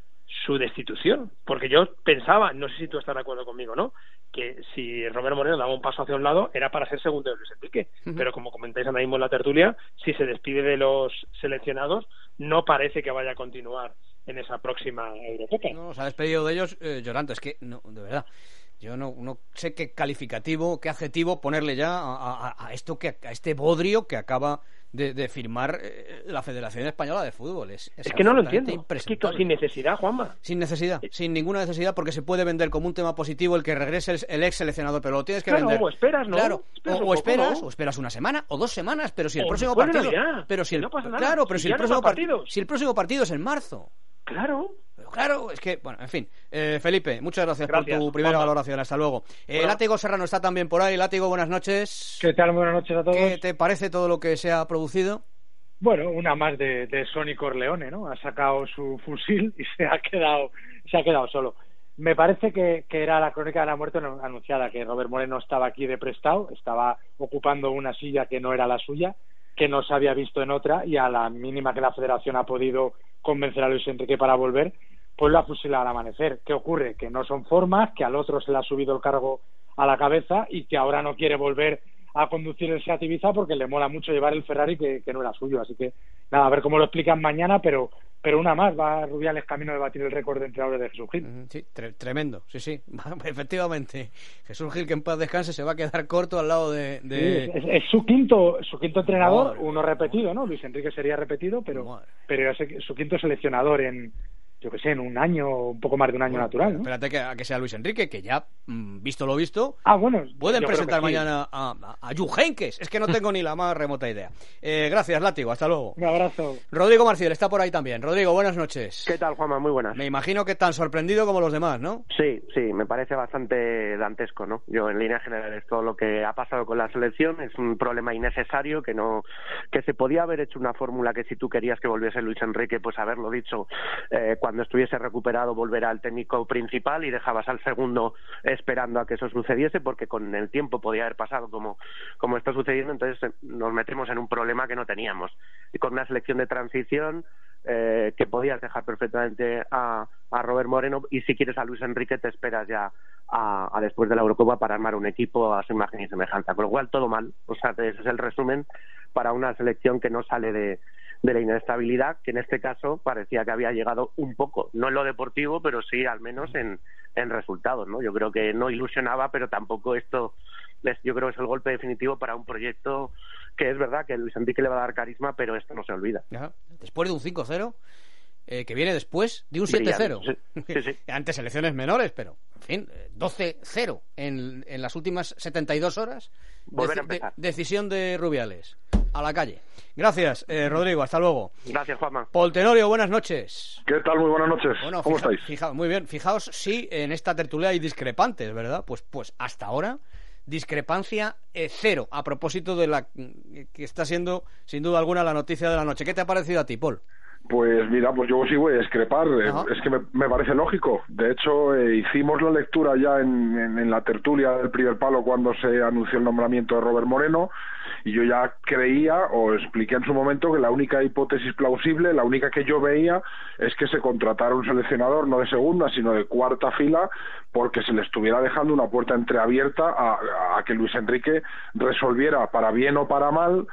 su destitución, porque yo pensaba, no sé si tú estás de acuerdo conmigo, ¿no?, que si Robert Moreno daba un paso hacia un lado era para ser segundo de Luis Enrique, Ujú. pero como comentáis ahora mismo en la tertulia, si se despide de los seleccionados, no parece que vaya a continuar en esa próxima Eurocopa. No, se ha despedido de ellos eh, llorando. Es que, no, de verdad, yo no, no sé qué calificativo, qué adjetivo ponerle ya a, a- a esto que a este bodrio que acaba de, de firmar eh, la Federación Española de Fútbol. Es, Es que no lo absolutamente entiendo, es que impresentable. sin necesidad, Juanma. Sin necesidad, sin ninguna necesidad, porque se puede vender como un tema positivo el que regrese el, el ex seleccionador, pero lo tienes que Claro, vender. o esperas, ¿no? Claro, Esperas o, un o poco, esperas, ¿no? o esperas una semana o dos semanas, pero si el O próximo después de partido, Navidad, pero si el, no pasa nada, claro, pero si si ya el no próximo habrá par- partidos. si el próximo partido es en marzo. Claro. Pero claro, es que, bueno, en fin. Eh, Felipe, muchas gracias, Gracias, por tu primera Juanma. valoración. Hasta luego. Eh, Bueno. Látigo Serrano está también por ahí. Látigo, buenas noches. ¿Qué tal? Buenas noches a todos. ¿Qué te parece todo lo que se ha producido? Bueno, una más de, de Sonny Corleone, ¿no? Ha sacado su fusil y se ha quedado, se ha quedado solo. Me parece que, que era la crónica de la muerte no- anunciada, que Robert Moreno estaba aquí de prestado, estaba ocupando una silla que no era la suya, que no se había visto en otra, y a la mínima que la Federación ha podido convencer a Luis Enrique para volver, pues lo ha fusilado al amanecer. ¿Qué ocurre? Que no son formas, que al otro se le ha subido el cargo a la cabeza y que ahora no quiere volver a conducir el Seat Ibiza porque le mola mucho llevar el Ferrari que, que no era suyo. Así que, nada, a ver cómo lo explican mañana, pero pero una más, va Rubiales camino de batir el récord de entrenadores de Jesús Gil. Sí, tre- tremendo, sí, sí, efectivamente. Jesús Gil, que en paz descanse, se va a quedar corto al lado de... de... Sí, es, es su quinto su quinto entrenador, Madre uno repetido, ¿no? Luis Enrique sería repetido, pero pero es su quinto seleccionador en, yo que sé, en un año, un poco más de un año Bueno, natural, ¿no? Espérate que, a que sea Luis Enrique, que ya, mm, visto lo visto, Ah, bueno, pueden yo creo presentar que sí. mañana a, a, a Jupp Heynckes. Es que no tengo ni la más remota idea. Eh, gracias, Látigo, hasta luego. Un abrazo. Rodrigo Marcial está por ahí también. Rodrigo, buenas noches. ¿Qué tal, Juanma? Muy buenas. Me imagino que tan sorprendido como los demás, ¿no? Sí, sí, me parece bastante dantesco, ¿no? Yo, en líneas generales, todo lo que ha pasado con la selección es un problema innecesario, que no, que se podía haber hecho una fórmula que si tú querías que volviese Luis Enrique, pues haberlo dicho eh, cuando estuviese recuperado, volver al técnico principal y dejabas al segundo esperando a que eso sucediese, porque con el tiempo podía haber pasado como, como está sucediendo, entonces eh, nos metemos en un problema que no teníamos. Y con una selección de transición eh, que podías dejar perfectamente a, a Robert Moreno, y si quieres a Luis Enrique te esperas ya a, a después de la Eurocopa para armar un equipo a su imagen y semejanza, con lo cual todo mal. O sea, ese es el resumen para una selección que no sale de, de la inestabilidad, que en este caso parecía que había llegado un poco, no en lo deportivo, pero sí al menos en, en resultados, ¿no? Yo creo que no ilusionaba, pero tampoco esto es, yo creo que es el golpe definitivo para un proyecto que es verdad que Luis Enrique le va a dar carisma, pero esto no se olvida. Ajá. Después de un cinco cero, eh, que viene después de un siete cero. Sí, sí, sí. Antes selecciones menores, pero, en fin, eh, doce cero en, en las últimas setenta y dos horas. Volver a Deci- de- empezar. decisión de Rubiales. A la calle. Gracias, eh, Rodrigo. Hasta luego. Gracias, Juanma. Paul Tenorio, buenas noches. ¿Qué tal? Muy buenas noches. Bueno, ¿Cómo fija- estáis? fija- muy bien. Fijaos si en esta tertulia hay discrepantes, ¿verdad? Pues, pues hasta ahora, discrepancia eh, cero, a propósito de la que está siendo, sin duda alguna, la noticia de la noche. ¿Qué te ha parecido a ti, Paul? Pues mira, pues yo sí voy a discrepar, eh, Ajá. es que me, me parece lógico. De hecho, eh, hicimos la lectura ya en, en, en la tertulia del primer palo cuando se anunció el nombramiento de Robert Moreno, y yo ya creía, o expliqué en su momento, que la única hipótesis plausible, la única que yo veía, es que se contratara un seleccionador no de segunda, sino de cuarta fila, porque se le estuviera dejando una puerta entreabierta a, a que Luis Enrique resolviera, para bien o para mal,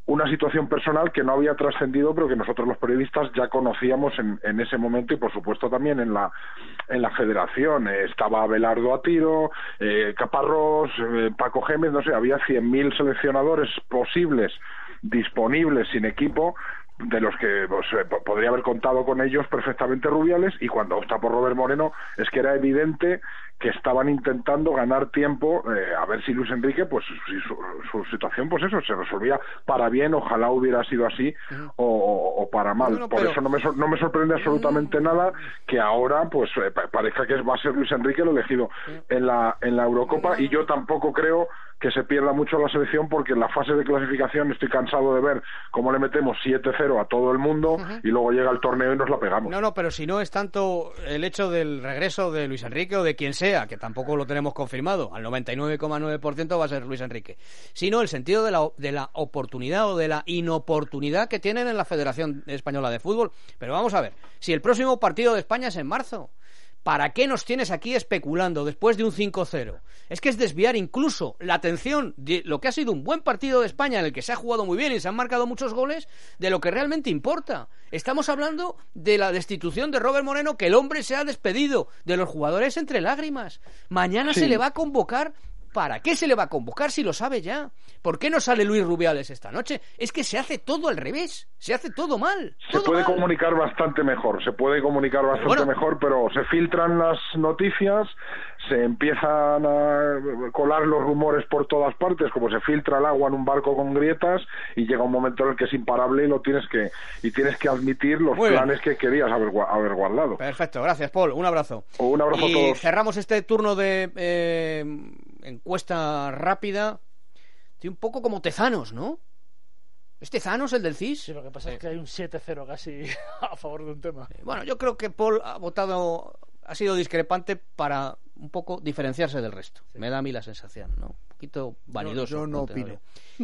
una situación personal que no había trascendido, pero que nosotros los periodistas ya conocíamos en, en ese momento y por supuesto también en la en la federación. Eh, estaba Abelardo Atiro, eh, Caparrós, eh, Paco Gémez, no sé, había cien mil seleccionadores posibles, disponibles, sin equipo, de los que pues, eh, podría haber contado con ellos perfectamente Rubiales, y cuando opta por Robert Moreno es que era evidente que estaban intentando ganar tiempo, eh, a ver si Luis Enrique, pues si su, su situación, pues eso, se resolvía para bien, ojalá hubiera sido así, uh-huh. o, o para mal. No, no, por pero... eso no me, no me sorprende absolutamente uh-huh. nada que ahora, pues eh, parezca que va a ser Luis Enrique el elegido uh-huh. en la en la Eurocopa, uh-huh. y yo tampoco creo que se pierda mucho la selección, porque en la fase de clasificación estoy cansado de ver cómo le metemos siete cero a todo el mundo uh-huh. y luego llega el torneo y nos la pegamos. No, no, pero si no es tanto el hecho del regreso de Luis Enrique o de quien sea, que tampoco lo tenemos confirmado, al noventa y nueve coma nueve por ciento va a ser Luis Enrique, sino el sentido de la, de la oportunidad o de la inoportunidad que tienen en la Federación Española de Fútbol. Pero vamos a ver, si el próximo partido de España es en marzo, ¿para qué nos tienes aquí especulando después de un cinco cero? Es que es desviar incluso la atención de lo que ha sido un buen partido de España, en el que se ha jugado muy bien y se han marcado muchos goles, de lo que realmente importa. Estamos hablando de la destitución de Robert Moreno, que el hombre se ha despedido de los jugadores entre lágrimas. Mañana sí. se le va a convocar. ¿Para qué se le va a convocar si lo sabe ya? ¿Por qué no sale Luis Rubiales esta noche? Es que se hace todo al revés, se hace todo mal. Se todo puede mal. comunicar bastante mejor, se puede comunicar bastante bueno, mejor, pero se filtran las noticias, se empiezan a colar los rumores por todas partes, como se filtra el agua en un barco con grietas, y llega un momento en el que es imparable y lo tienes que y tienes que admitir los Muy planes bien. que querías haber, haber guardado. Perfecto, gracias, Paul, un abrazo. Un abrazo y a todos. Cerramos este turno de eh, encuesta rápida. Estoy un poco como Tezanos, ¿no? ¿Es Tezanos el del C I S? Sí, lo que pasa eh. es que hay un siete cero casi a favor de un tema. Bueno, yo creo que Paul ha votado, ha sido discrepante para un poco diferenciarse del resto. Sí. Me da a mí la sensación, ¿no? Un poquito vanidoso. Yo, yo no opino.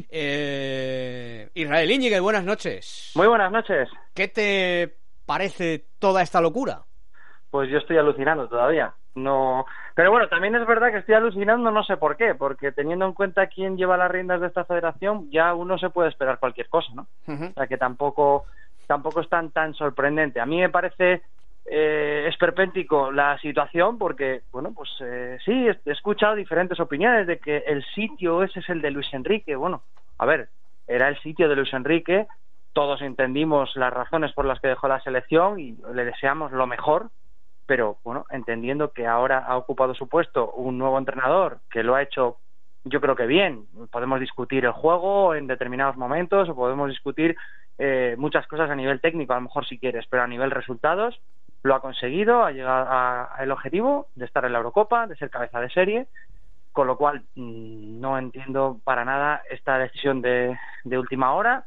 Eh, Israel Íñiguez, buenas noches. Muy buenas noches. ¿Qué te parece toda esta locura? Pues yo estoy alucinando todavía. No, pero bueno, también es verdad que estoy alucinando, no sé por qué, porque teniendo en cuenta quién lleva las riendas de esta federación, ya uno se puede esperar cualquier cosa, ¿no? Uh-huh. O sea que tampoco tampoco es tan tan sorprendente. A mí me parece eh, esperpéntico la situación, porque bueno, pues eh, sí, he, he escuchado diferentes opiniones de que el sitio ese es el de Luis Enrique. Bueno, a ver, era el sitio de Luis Enrique, todos entendimos las razones por las que dejó la selección y le deseamos lo mejor. Pero, bueno, entendiendo que ahora ha ocupado su puesto un nuevo entrenador que lo ha hecho, yo creo que bien. Podemos discutir el juego en determinados momentos o podemos discutir eh, muchas cosas a nivel técnico, a lo mejor si quieres, pero a nivel resultados lo ha conseguido, ha llegado al objetivo de estar en la Eurocopa, de ser cabeza de serie, con lo cual mmm, no entiendo para nada esta decisión de, de última hora.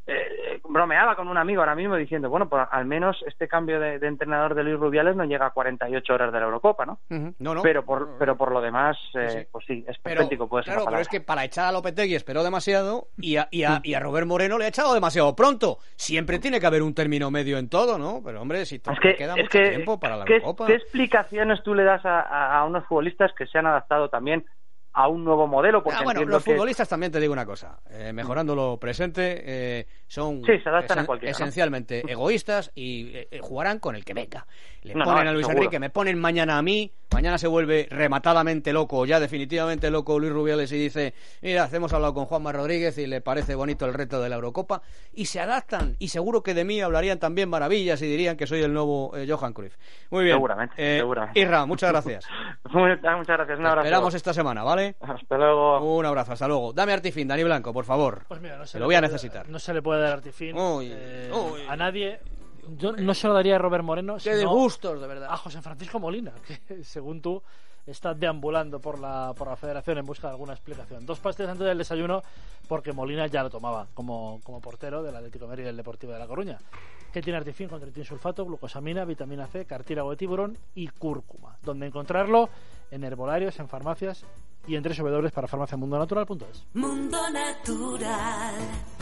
Eh, bromeaba con un amigo ahora mismo diciendo, bueno, pues al menos este cambio de, de entrenador de Luis Rubiales no llega a cuarenta y ocho horas de la Eurocopa, ¿no? Uh-huh. No, no. Pero por, pero por lo demás, eh, sí. pues sí, es perfecto, puede ser. Claro, pero es que para echar a Lopetegui esperó demasiado y a, y, a, y a Robert Moreno le ha echado demasiado pronto. Siempre tiene que haber un término medio en todo, ¿no? Pero hombre, si te, es que, queda es mucho que, tiempo para la ¿qué, Eurocopa. ¿Qué explicaciones tú le das a, a, a unos futbolistas que se han adaptado también a un nuevo modelo? Porque ah, bueno, los que... futbolistas también te digo una cosa, eh, mejorando lo presente, eh, son sí, se adaptan esen- a cualquiera, esencialmente ¿no? egoístas y eh, jugarán con el que venga. Le no, ponen no, a Luis seguro. Enrique, me ponen mañana a mí, mañana se vuelve rematadamente loco, ya definitivamente loco Luis Rubiales y dice, mira, hemos hablado con Juanma Rodríguez y le parece bonito el reto de la Eurocopa, y se adaptan, y seguro que de mí hablarían también maravillas y dirían que soy el nuevo eh, Johan Cruyff. Muy bien. Seguramente, eh, seguramente. Isra, muchas gracias. muchas gracias, un abrazo. Te esperamos esta semana, ¿vale? Hasta luego. Un abrazo, hasta luego. Dame Artifin, Dani Blanco, por favor. Pues mira, no se lo voy a puede, necesitar. No se le puede dar Artifin uy, eh, uy. a nadie. Yo no se lo daría a Robert Moreno, qué sino disgustos, de verdad. a José Francisco Molina, que según tú está deambulando por la por la federación en busca de alguna explicación. Dos pastes antes del desayuno, porque Molina ya lo tomaba como, como portero del Atlético de Madrid y del Deportivo de La Coruña. Que tiene Artifin con tritinsulfato, glucosamina, vitamina C, cartílago de tiburón y cúrcuma. Donde encontrarlo en herbolarios, en farmacias y en doble u doble u doble u para farmacia mundo natural punto es. Mundo Natural.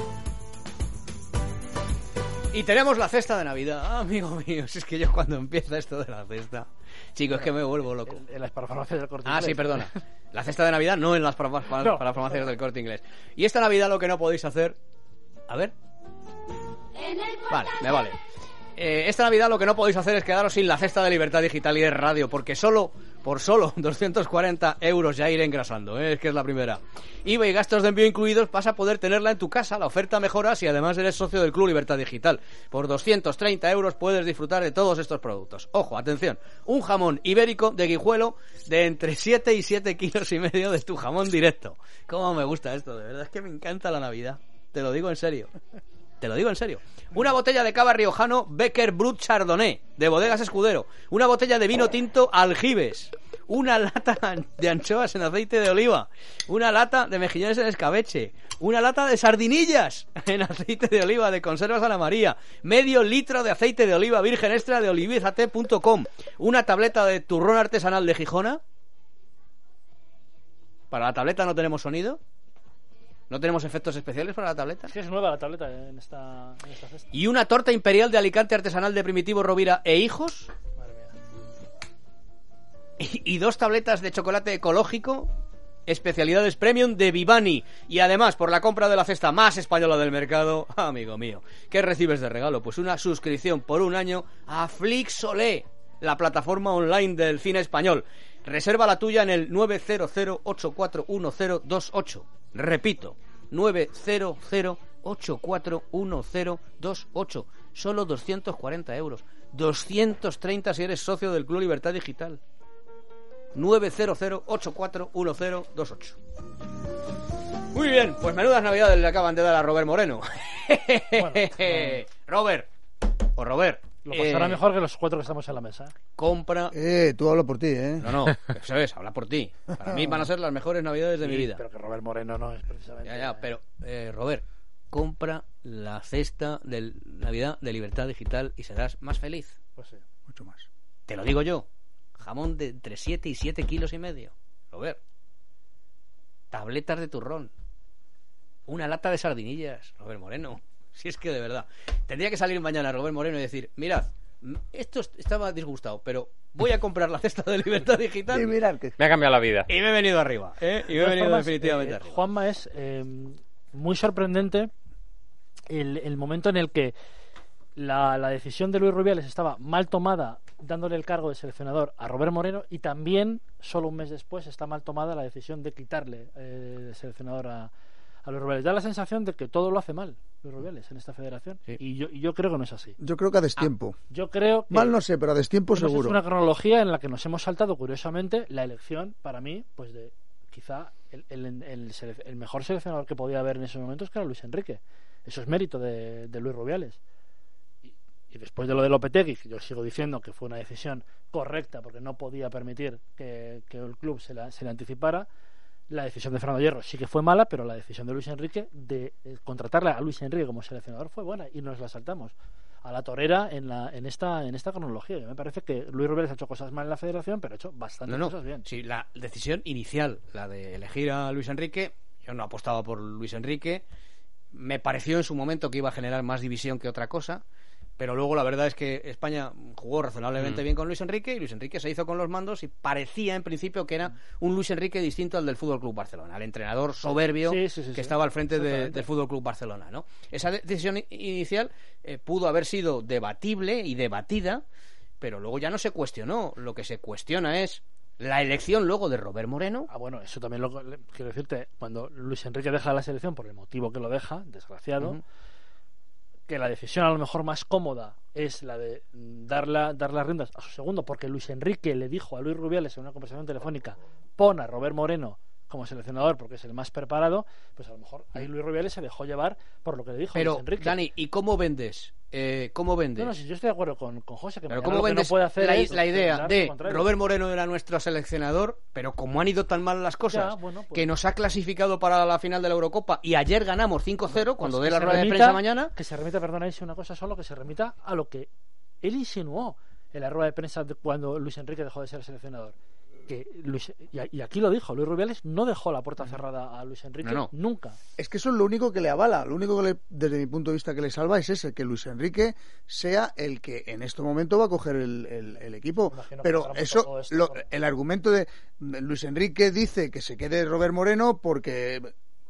Y tenemos la cesta de Navidad, ah, amigo mío. Si es que yo cuando empieza esto de la cesta, chicos, es que me vuelvo loco. En, en las parafarmacias del Corte Ah, Inglés. sí, perdona. La cesta de Navidad no en las parafarmacias no. del Corte Inglés. Y esta Navidad lo que no podéis hacer A ver. Vale, me vale. Eh, esta Navidad lo que no podéis hacer es quedaros sin la cesta de Libertad Digital y de Radio, porque solo, por solo doscientos cuarenta euros ya iré engrasando, ¿eh? Es que es la primera. I V A y gastos de envío incluidos, vas a poder tenerla en tu casa. La oferta mejora si además eres socio del Club Libertad Digital. Por doscientos treinta euros puedes disfrutar de todos estos productos. Ojo, atención, un jamón ibérico de Guijuelo de entre siete y siete kilos y medio de tu jamón directo. Cómo me gusta esto, de verdad, es que me encanta la Navidad. Te lo digo en serio. Te lo digo en serio. Una botella de cava riojano Becker Brut Chardonnay de Bodegas Escudero. Una botella de vino tinto Aljibes. Una lata de anchoas en aceite de oliva. Una lata de mejillones en escabeche. Una lata de sardinillas en aceite de oliva de Conservas Ana María. Medio litro de aceite de oliva virgen extra de olivizate punto com. Una tableta de turrón artesanal de Gijona. Para la tableta no tenemos sonido. ¿No tenemos efectos especiales para la tableta? Es que es nueva la tableta en esta, en esta cesta. ¿Y una torta imperial de Alicante artesanal de Primitivo Rovira e hijos? Madre mía. Y, y dos tabletas de chocolate ecológico, especialidades premium de Vivani. Y además, por la compra de la cesta más española del mercado, amigo mío, ¿qué recibes de regalo? Pues una suscripción por un año a Flixolé, la plataforma online del cine español. Reserva la tuya en el nueve cero cero ocho cuatro uno cero dos ocho. Repito, nueve cero cero ocho cuatro uno cero dos ocho. Solo doscientos cuarenta euros. doscientos treinta si eres socio del Club Libertad Digital. nueve cero cero ocho cuatro uno cero dos ocho. Muy bien, pues menudas navidades le acaban de dar a Robert Moreno. Bueno, bueno. Robert, o Robert. Lo pasará eh, mejor que los cuatro que estamos en la mesa. Compra... Eh, tú hablas por ti, ¿eh? No, no, sabes, habla por ti. Para mí van a ser las mejores navidades de sí, mi vida. Pero que Robert Moreno no es precisamente... Ya, ya, pero, eh, Robert, compra la cesta de Navidad de Libertad Digital y serás más feliz. Pues sí. Mucho más. Te lo digo yo. Jamón de entre siete y siete kilos y medio. Robert. Tabletas de turrón. Una lata de sardinillas. Robert Moreno. Si es que de verdad. Tendría que salir mañana Robert Moreno y decir, mirad, esto estaba disgustado, pero voy a comprar la cesta de Libertad Digital. Y mirad que... Me ha cambiado la vida. Y me he venido arriba. ¿eh? Y me he venido formas, definitivamente eh, arriba. Juanma, es eh, muy sorprendente el, el momento en el que la, la decisión de Luis Rubiales estaba mal tomada, dándole el cargo de seleccionador a Robert Moreno, y también, solo un mes después, está mal tomada la decisión de quitarle eh, el seleccionador a a Luis Rubiales. Da la sensación de que todo lo hace mal Luis Rubiales en esta federación, sí. y, yo, y yo creo que no es así. Yo creo que a destiempo. Ah, yo creo que, mal no sé, pero a destiempo seguro. Es una cronología en la que nos hemos saltado, curiosamente, la elección, para mí, pues de quizá el, el, el, el mejor seleccionador que podía haber en esos momentos, que era Luis Enrique. Eso es mérito de, de Luis Rubiales. Y, y después de lo de Lopetegui, yo sigo diciendo que fue una decisión correcta, porque no podía permitir que, que el club se, la, se le anticipara. La decisión de Fernando Hierro sí que fue mala, pero la decisión de Luis Enrique de eh, contratarle a Luis Enrique como seleccionador fue buena, y nos la saltamos a la torera en la en esta en esta cronología. Yo me parece que Luis Rubiales ha hecho cosas mal en la federación, pero ha hecho bastantes no, no. cosas bien. Sí, la decisión inicial, la de elegir a Luis Enrique, yo no apostaba por Luis Enrique. Me pareció en su momento que iba a generar más división que otra cosa. Pero luego la verdad es que España jugó razonablemente mm. bien con Luis Enrique, y Luis Enrique se hizo con los mandos, y parecía en principio que era un Luis Enrique distinto al del Fútbol Club Barcelona, el entrenador soberbio sí, sí, sí, que sí. estaba al frente de, del Fútbol Club Barcelona, ¿no? Esa decisión inicial eh, pudo haber sido debatible y debatida, pero luego ya no se cuestionó. Lo que se cuestiona es la elección luego de Robert Moreno. Ah, bueno, eso también lo quiero decirte. Cuando Luis Enrique deja la selección por el motivo que lo deja, desgraciado, uh-huh. que la decisión a lo mejor más cómoda es la de dar, la, dar las riendas a su segundo, porque Luis Enrique le dijo a Luis Rubiales en una conversación telefónica, pon a Robert Moreno como seleccionador porque es el más preparado, pues a lo mejor ahí Luis Rubiales se dejó llevar por lo que le dijo Pero, Luis Enrique. Dani, ¿y cómo vendes? Eh, ¿Cómo vendes? No, no, si yo estoy de acuerdo con, con José, que, pero ¿cómo que no puede hacer la, es la idea de Robert Moreno era nuestro seleccionador, pero como han ido tan mal las cosas, ya, bueno, pues, que nos ha clasificado para la final de la Eurocopa y ayer ganamos cinco cero, pues cuando dé la rueda remita, de prensa mañana... Que se remita, perdona, una cosa solo, que se remita a lo que él insinuó en la rueda de prensa de cuando Luis Enrique dejó de ser seleccionador. Que Luis, y aquí lo dijo, Luis Rubiales no dejó la puerta cerrada a Luis Enrique, no, no. nunca. Es que eso es lo único que le avala, lo único que le, desde mi punto de vista que le salva es ese, que Luis Enrique sea el que en este momento va a coger el, el, el equipo. Pero eso, lo, el argumento de Luis Enrique dice que se quede Robert Moreno porque...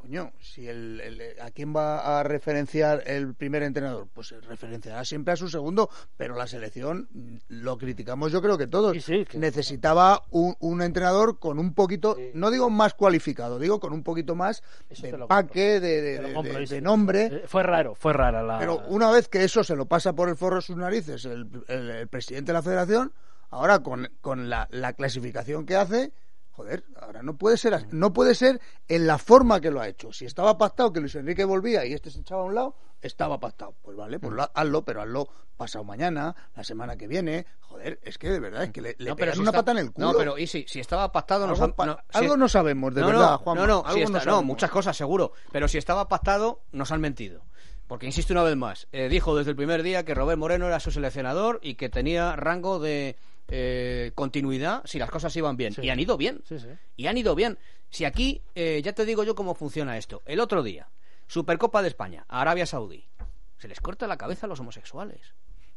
coño, si el, el, ¿a quién va a referenciar el primer entrenador? Pues referenciará siempre a su segundo, pero la selección, lo criticamos yo creo que todos. Sí, sí, que... Necesitaba un, un entrenador con un poquito, sí. no digo más cualificado, digo con un poquito más eso de empaque, de, de, de, de, de nombre. Fue raro, fue rara la... Pero una vez que eso se lo pasa por el forro de sus narices el, el, el presidente de la federación, ahora con, con la, la clasificación que hace... Joder, ahora no puede ser así. No puede ser en la forma que lo ha hecho. Si estaba pactado que Luis Enrique volvía y este se echaba a un lado, estaba pactado. Pues vale, pues lo, hazlo, pero hazlo pasado mañana, la semana que viene. Joder, es que de verdad, es que le, le no, pegan si una está... pata en el culo. No, pero y si, si estaba pactado... Algo, nos ha... pa... no, algo si... no sabemos, de no, verdad, no, Juan. No, no, algo si está... no, no, muchas cosas seguro. Pero si estaba pactado, nos han mentido. Porque, insisto una vez más, eh, dijo desde el primer día que Robert Moreno era su seleccionador y que tenía rango de... Eh, continuidad si las cosas iban bien, sí. y han ido bien, sí, sí. y han ido bien. Si aquí, eh, ya te digo yo cómo funciona esto. El otro día, Supercopa de España, Arabia Saudí, se les corta la cabeza a los homosexuales.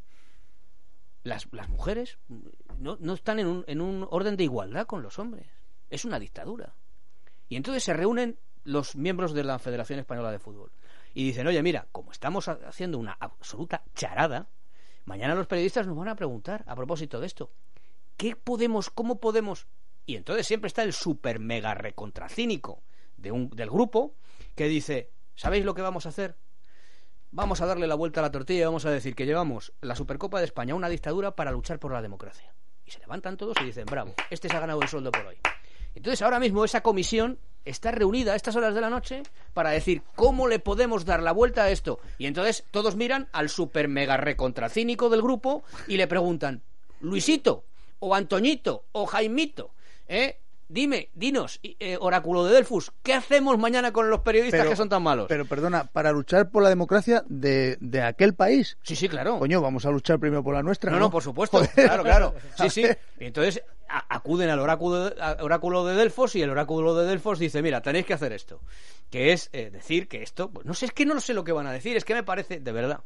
Las, las mujeres no, no están en un, en un orden de igualdad con los hombres. Es una dictadura. Y entonces se reúnen los miembros de la Federación Española de Fútbol y dicen, oye, mira, como estamos haciendo una absoluta charada, mañana los periodistas nos van a preguntar a propósito de esto. ¿Qué podemos, cómo podemos? Y entonces siempre está el super mega recontracínico de un, del grupo que dice, ¿sabéis lo que vamos a hacer? Vamos a darle la vuelta a la tortilla y vamos a decir que llevamos la Supercopa de España a una dictadura para luchar por la democracia. Y se levantan todos y dicen, bravo, este se ha ganado el sueldo por hoy. Entonces ahora mismo esa comisión está reunida a estas horas de la noche para decir cómo le podemos dar la vuelta a esto. Y entonces todos miran al super mega recontracínico del grupo y le preguntan, Luisito, o Antoñito, o Jaimito, ¿eh? Dime, dinos, eh, oráculo de Delfos, ¿qué hacemos mañana con los periodistas pero, que son tan malos? Pero perdona, para luchar por la democracia de, de aquel país. Sí, sí, claro. Coño, vamos a luchar primero por la nuestra. No, no, no, por supuesto. Joder. Claro, claro. Sí, sí. Y entonces a, acuden al oráculo de, al oráculo de Delfos y el oráculo de Delfos dice, mira, tenéis que hacer esto. Que es eh, decir que esto, pues, no sé, es que no sé lo que van a decir, es que me parece, de verdad,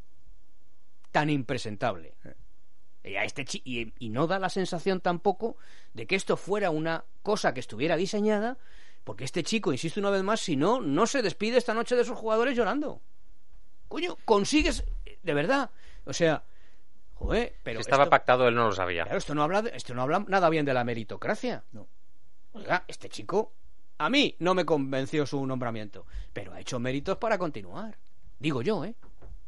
tan impresentable. Y, a este chi- y, y no da la sensación tampoco de que esto fuera una cosa que estuviera diseñada, porque este chico, insisto una vez más, si no, no se despide esta noche de sus jugadores llorando. Coño, consigues, de verdad, o sea, joder, pero si estaba esto, pactado, él no lo sabía. Claro, esto no habla, de, esto no habla nada bien de la meritocracia. No. Oiga, este chico, a mí no me convenció su nombramiento, pero ha hecho méritos para continuar. Digo yo, ¿eh?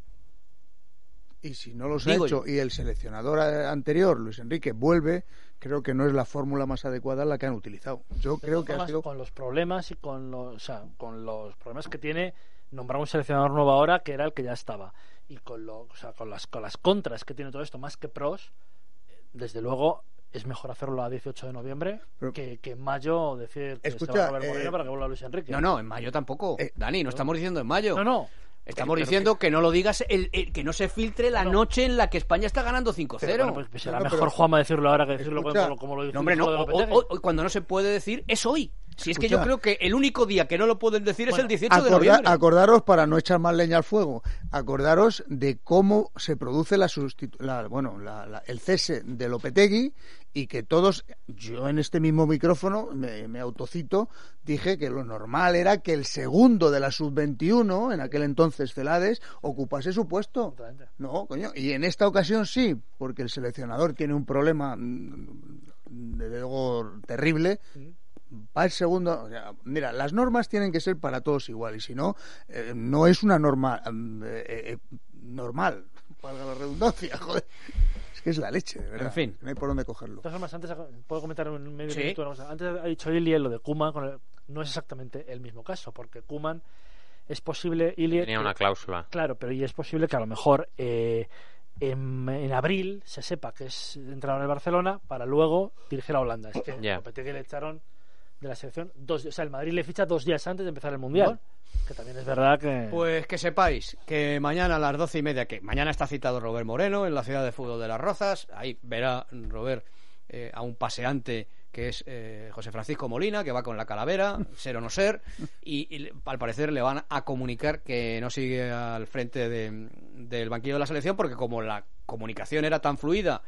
Y si no los Digo ha hecho yo. y el seleccionador anterior, Luis Enrique, vuelve, creo que no es la fórmula más adecuada la que han utilizado. Yo De creo que formas, ha sido... con los problemas y con los, o sea, con los problemas que tiene nombrar un seleccionador nuevo ahora, que era el que ya estaba, y con lo, o sea, con las con las contras que tiene todo esto, más que pros, desde luego es mejor hacerlo a dieciocho de noviembre Pero, que, que en mayo decir que escucha, se va a Robert eh, Moreno para que vuelva Luis Enrique. No, no, en mayo tampoco. Eh, Dani, no estamos diciendo en mayo. No, no. Estamos pero diciendo que... que no lo digas, el, el, que no se filtre la no. noche en la que España está ganando cinco cero. Bueno, pues será no, no, mejor, pero... Juanma, decirlo ahora que decirlo Escucha, como, como lo dice. No, hombre, no, hoy, hoy, cuando no se puede decir es hoy. Si es que yo creo que el único día que no lo pueden decir bueno, es el dieciocho acorda, de noviembre. Acordaros, para no echar más leña al fuego, acordaros de cómo se produce la, sustitu- la bueno la, la, el cese de Lopetegui, y que todos, yo en este mismo micrófono, me, me autocito, dije que lo normal era que el segundo de la sub veintiuno, en aquel entonces Celades, ocupase su puesto. No, coño, y en esta ocasión sí, porque el seleccionador tiene un problema, de luego, terrible. Sí. Va el segundo, o sea, mira, las normas tienen que ser para todos igual, y si no, eh, no es una norma eh, eh, normal, valga la redundancia, joder. Es que es la leche, de verdad. En fin. No hay por dónde cogerlo. De todas formas, antes, puedo comentar un medio ¿Sí? minuto una cosa. Antes ha dicho Ilie lo de Koeman, con el, no es exactamente el mismo caso, porque Koeman es posible, Ilie... Tenía una cláusula. Claro, pero y es posible que a lo mejor... Eh, En, en abril se sepa que es entrenador en el Barcelona para luego dirigir a Holanda. Es que yeah. Lopetegui le echaron de la selección dos, o sea, el Madrid le ficha dos días antes de empezar el Mundial. Bueno, que también es verdad que... Pues que sepáis que mañana a las doce y media, que mañana está citado Robert Moreno en la ciudad de fútbol de Las Rozas. Ahí verá Robert eh, a un paseante que es eh, José Francisco Molina, que va con la calavera, ser o no ser, y, y al parecer le van a comunicar que no sigue al frente de, del banquillo de la selección, porque como la comunicación era tan fluida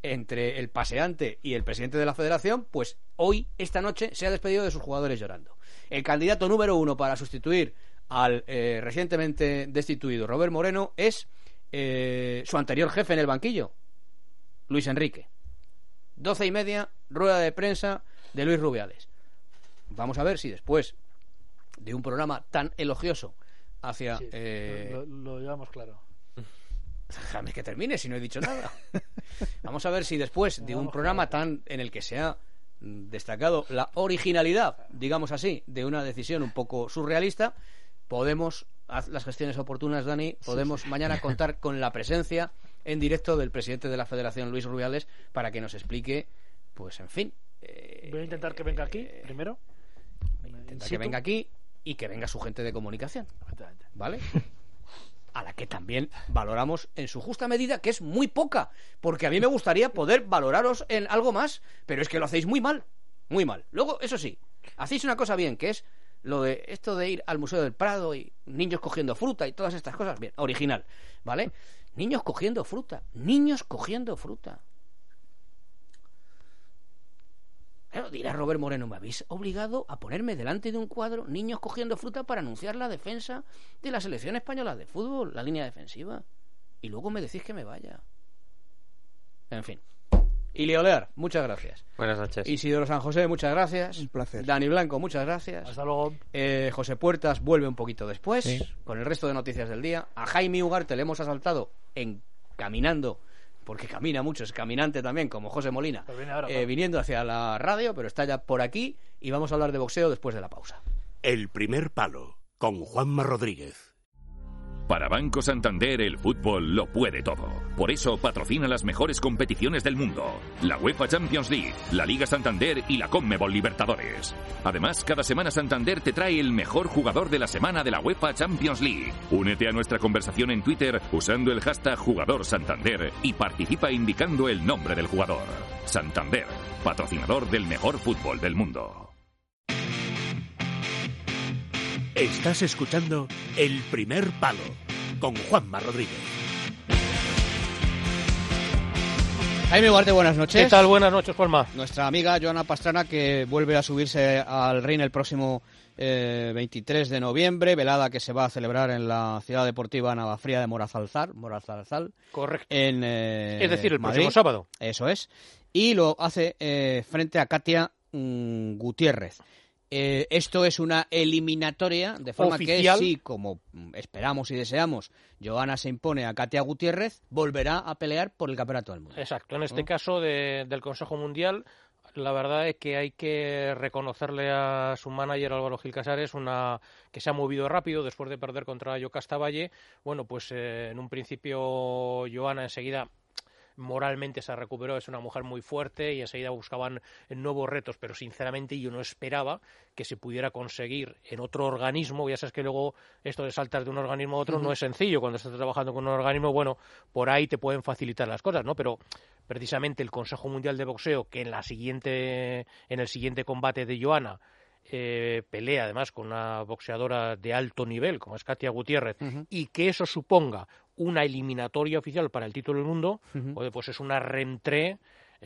entre el paseante y el presidente de la federación, pues hoy, esta noche, se ha despedido de sus jugadores llorando. El candidato número uno para sustituir al eh, recientemente destituido Robert Moreno es eh, su anterior jefe en el banquillo, Luis Enrique. Doce y media, rueda de prensa de Luis Rubiales. Vamos a ver si después de un programa tan elogioso hacia... Sí, eh... lo, lo llevamos claro. Déjame que termine si no he dicho nada. Vamos a ver si después de un programa tan en el que se ha destacado la originalidad, digamos así, de una decisión un poco surrealista, podemos, haz las gestiones oportunas, Dani, podemos sí, sí. mañana contar con la presencia en directo del presidente de la Federación, Luis Rubiales, para que nos explique, pues en fin. Eh, Voy a intentar que venga aquí eh, primero. Voy a intentar que venga aquí y que venga su gente de comunicación. ¿Vale? A la que también valoramos en su justa medida, que es muy poca, porque a mí me gustaría poder valoraros en algo más, pero es que lo hacéis muy mal, muy mal. Luego, eso sí, hacéis una cosa bien, que es lo de esto de ir al Museo del Prado y niños cogiendo fruta y todas estas cosas, bien, original, ¿vale? Niños cogiendo fruta, niños cogiendo fruta. Claro, dirá Robert Moreno, me habéis obligado a ponerme delante de un cuadro niños cogiendo fruta para anunciar la defensa de la selección española de fútbol, la línea defensiva. Y luego me decís que me vaya. En fin. Ili Olear, muchas gracias. Buenas noches. Isidoro San José, muchas gracias. Un placer. Dani Blanco, muchas gracias. Hasta luego. Eh, José Puertas vuelve un poquito después, sí. con el resto de noticias del día. A Jaime Ugarte le hemos asaltado en caminando, porque camina mucho, es caminante también, como José Molina, ahora, eh, viniendo hacia la radio, pero está ya por aquí y vamos a hablar de boxeo después de la pausa. El primer palo, con Juanma Rodríguez. Para Banco Santander el fútbol lo puede todo. Por eso patrocina las mejores competiciones del mundo. La UEFA Champions League, la Liga Santander y la Conmebol Libertadores. Además, cada semana Santander te trae el mejor jugador de la semana de la UEFA Champions League. Únete a nuestra conversación en Twitter usando el hashtag Jugador Santander y participa indicando el nombre del jugador. Santander, patrocinador del mejor fútbol del mundo. Estás escuchando El Primer Palo, con Juanma Rodríguez. Jaime Ugarte, buenas noches. ¿Qué tal? Buenas noches, Juanma. Nuestra amiga Joana Pastrana, que vuelve a subirse al ring el próximo eh, veintitrés de noviembre, velada que se va a celebrar en la Ciudad Deportiva Navafría de Morazalzar, Morazalzal. Correcto. En, eh, es decir, el Madrid. próximo sábado. Eso es. Y lo hace eh, frente a Katia mmm, Gutiérrez. Eh, esto es una eliminatoria, de forma oficial. Que sí, como esperamos y deseamos, Joana se impone a Katia Gutiérrez, volverá a pelear por el campeonato del mundo. Exacto, en este ¿no? caso de, del Consejo Mundial, la verdad es que hay que reconocerle a su manager Álvaro Gil Casares una que se ha movido rápido después de perder contra Yocasta Valle. Bueno, pues eh, en un principio Joana enseguida moralmente se recuperó, es una mujer muy fuerte y enseguida buscaban nuevos retos, pero sinceramente yo no esperaba que se pudiera conseguir en otro organismo. Ya sabes que luego esto de saltar de un organismo a otro uh-huh. no es sencillo. Cuando estás trabajando con un organismo, bueno, por ahí te pueden facilitar las cosas, ¿no? Pero precisamente el Consejo Mundial de Boxeo, que en la siguiente en el siguiente combate de Joana eh, pelea además con una boxeadora de alto nivel como es Katia Gutiérrez, uh-huh. y que eso suponga una eliminatoria oficial para el título del mundo, uh-huh. pues es una reentrée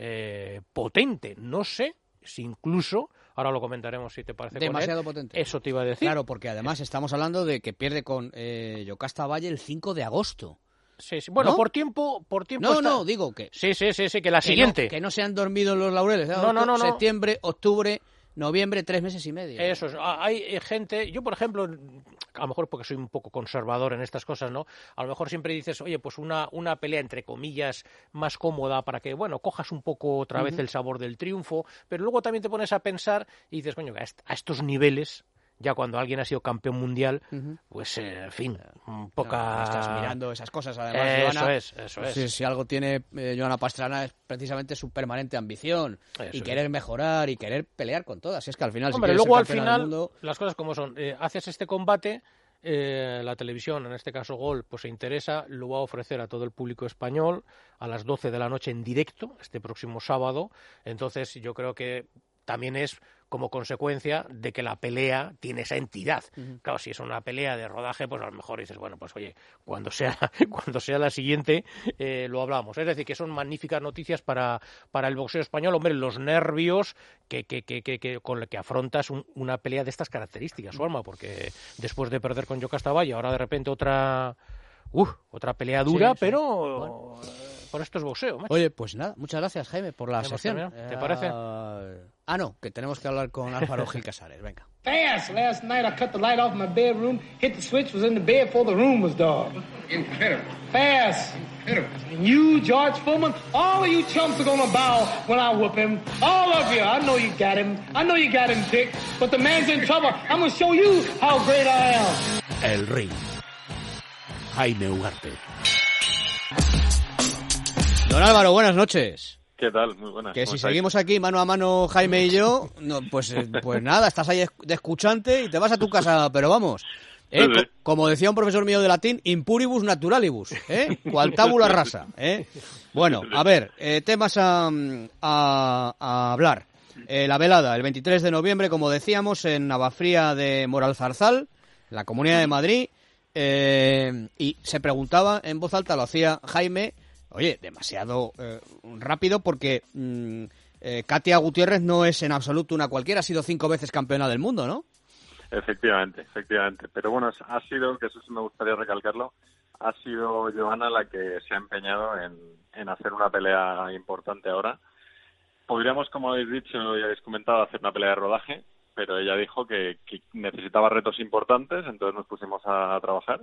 eh, potente. No sé si incluso, ahora lo comentaremos si te parece. Demasiado con él, potente. Eso te iba a decir. Claro, porque además estamos hablando de que pierde con eh, Yocasta Valle el cinco de agosto. Sí, sí. Bueno, ¿no? por tiempo, por tiempo. No, está... no, digo que. Sí, sí, sí, sí, que la que siguiente. No, que no se han dormido los laureles. ¿eh? No, no, no, no. Septiembre, octubre, noviembre, tres meses y medio. Eso es. Hay gente, yo por ejemplo, a lo mejor porque soy un poco conservador en estas cosas, ¿no? A lo mejor siempre dices, oye, pues una, una pelea entre comillas más cómoda para que, bueno, cojas un poco otra vez uh-huh. el sabor del triunfo, pero luego también te pones a pensar y dices, coño, a estos niveles, ya cuando alguien ha sido campeón mundial, uh-huh. pues, eh, en fin, poca... No, estás mirando esas cosas, además, eh, Joana, Eso es, eso es. Si, si algo tiene eh, Joana Pastrana es precisamente su permanente ambición eso y es. Querer mejorar y querer pelear con todas. Si es que al final, Hombre, si luego ser al final, mundo... las cosas como son. Eh, haces este combate, eh, la televisión, en este caso Gol, pues se interesa, lo va a ofrecer a todo el público español a las doce de la noche en directo, este próximo sábado. Entonces yo creo que también es como consecuencia de que la pelea tiene esa entidad. Uh-huh. Claro, si es una pelea de rodaje, pues a lo mejor dices, bueno, pues oye, cuando sea cuando sea la siguiente, eh, lo hablamos. Es decir, que son magníficas noticias para, para el boxeo español. Hombre, los nervios que, que, que, que, que con los que afrontas un, una pelea de estas características, su alma, porque después de perder con Yocasta Valle, ahora de repente otra... Uf, otra pelea dura, sí, sí. pero bueno. Por esto es boxeo, macho. Oye, pues nada, muchas gracias, Jaime, por la sección. ¿Te parece? Uh... Ah, no, que tenemos que hablar con Álvaro Gil Casares, venga. Fast! Last night I cut the light off my bedroom, hit the switch, was in the bed before the room was dark. Incredible. Fast! Incredible. And you, George Foreman, all of you chumps are gonna bow when I whoop him. All of you. I know you got him. I know you got him picked, but the man's in trouble. I'm gonna show you how great I am. El ring. Jaime Ugarte. Don Álvaro, buenas noches. ¿Qué tal? Muy buenas. Que si estáis? seguimos aquí mano a mano Jaime y yo, no, pues, pues nada, estás ahí de escuchante y te vas a tu casa, pero vamos. ¿eh? Sí, sí. Co- como decía un profesor mío de latín, impuribus naturalibus, ¿eh? Cual tabula rasa, ¿eh? Bueno, a ver, eh, temas a, a, a hablar. Eh, la velada, el veintitrés de noviembre, como decíamos, en Navafría de Moralzarzal, la Comunidad de Madrid. Eh, y se preguntaba en voz alta, lo hacía Jaime, oye, demasiado eh, rápido porque mm, eh, Katia Gutiérrez no es en absoluto una cualquiera, ha sido cinco veces campeona del mundo, ¿no? Efectivamente, efectivamente. Pero bueno, ha sido, que eso sí me gustaría recalcarlo, ha sido Johanna la que se ha empeñado en, en hacer una pelea importante ahora. Podríamos, como habéis dicho y habéis comentado, hacer una pelea de rodaje, pero ella dijo que, que necesitaba retos importantes, entonces nos pusimos a, a trabajar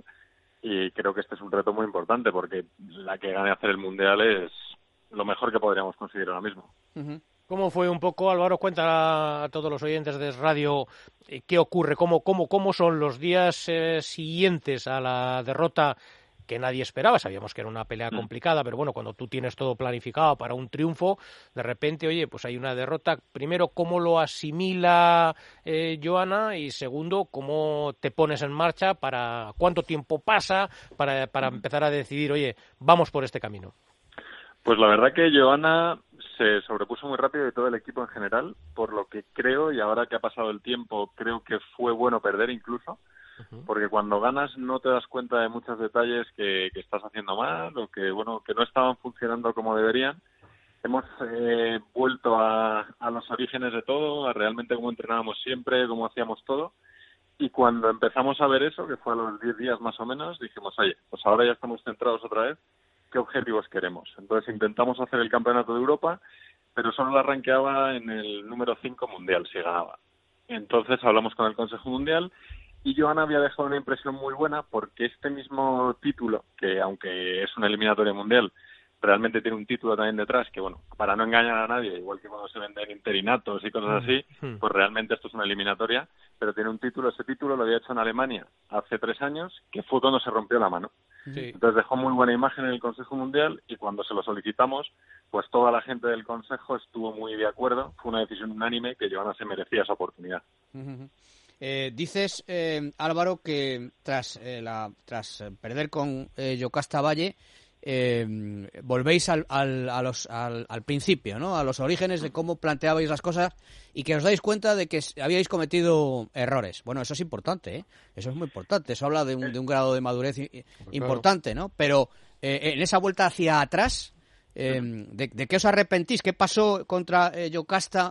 y creo que este es un reto muy importante porque la que gane hacer el Mundial es lo mejor que podríamos conseguir ahora mismo. Uh-huh. ¿Cómo fue un poco, Álvaro? Cuenta a todos los oyentes de radio eh, qué ocurre, cómo, cómo, cómo son los días eh, siguientes a la derrota que nadie esperaba. Sabíamos que era una pelea complicada, pero bueno, cuando tú tienes todo planificado para un triunfo, de repente, oye, pues hay una derrota. Primero, ¿cómo lo asimila eh, Johanna? Y segundo, ¿cómo te pones en marcha? Para ¿cuánto tiempo pasa para, para empezar a decidir, oye, vamos por este camino? Pues la verdad que Johanna se sobrepuso muy rápido y todo el equipo en general, por lo que creo, y ahora que ha pasado el tiempo, creo que fue bueno perder incluso, porque cuando ganas no te das cuenta de muchos detalles que, que estás haciendo mal o que bueno que no estaban funcionando como deberían. Hemos eh, vuelto a, a los orígenes de todo, a realmente cómo entrenábamos siempre, cómo hacíamos todo, y cuando empezamos a ver eso, que fue a los diez días más o menos, dijimos, oye, pues ahora ya estamos centrados otra vez, ¿qué objetivos queremos? Entonces intentamos hacer el Campeonato de Europa, pero solo la rankeaba en el número cinco mundial si ganaba. Entonces hablamos con el Consejo Mundial y Johanna había dejado una impresión muy buena porque este mismo título, que aunque es una eliminatoria mundial, realmente tiene un título también detrás, que bueno, para no engañar a nadie, igual que cuando se venden interinatos y cosas así, mm. pues realmente esto es una eliminatoria, pero tiene un título, ese título lo había hecho en Alemania hace tres años, que fue cuando se rompió la mano. Sí. Entonces dejó muy buena imagen en el Consejo Mundial y cuando se lo solicitamos, pues toda la gente del Consejo estuvo muy de acuerdo, fue una decisión unánime que Johanna se merecía esa oportunidad. Uh-huh. Eh, dices, eh, Álvaro, que tras eh, la tras perder con eh, Yocasta Valle, eh, volvéis al, al, a los, al, al principio, ¿no? A los orígenes de cómo planteabais las cosas y que os dais cuenta de que habíais cometido errores. Bueno, eso es importante, ¿eh? Eso es muy importante. Eso habla de un, de un grado de madurez importante, ¿no? Pero eh, en esa vuelta hacia atrás, eh, ¿de, ¿de qué os arrepentís? ¿Qué pasó contra eh, Yocasta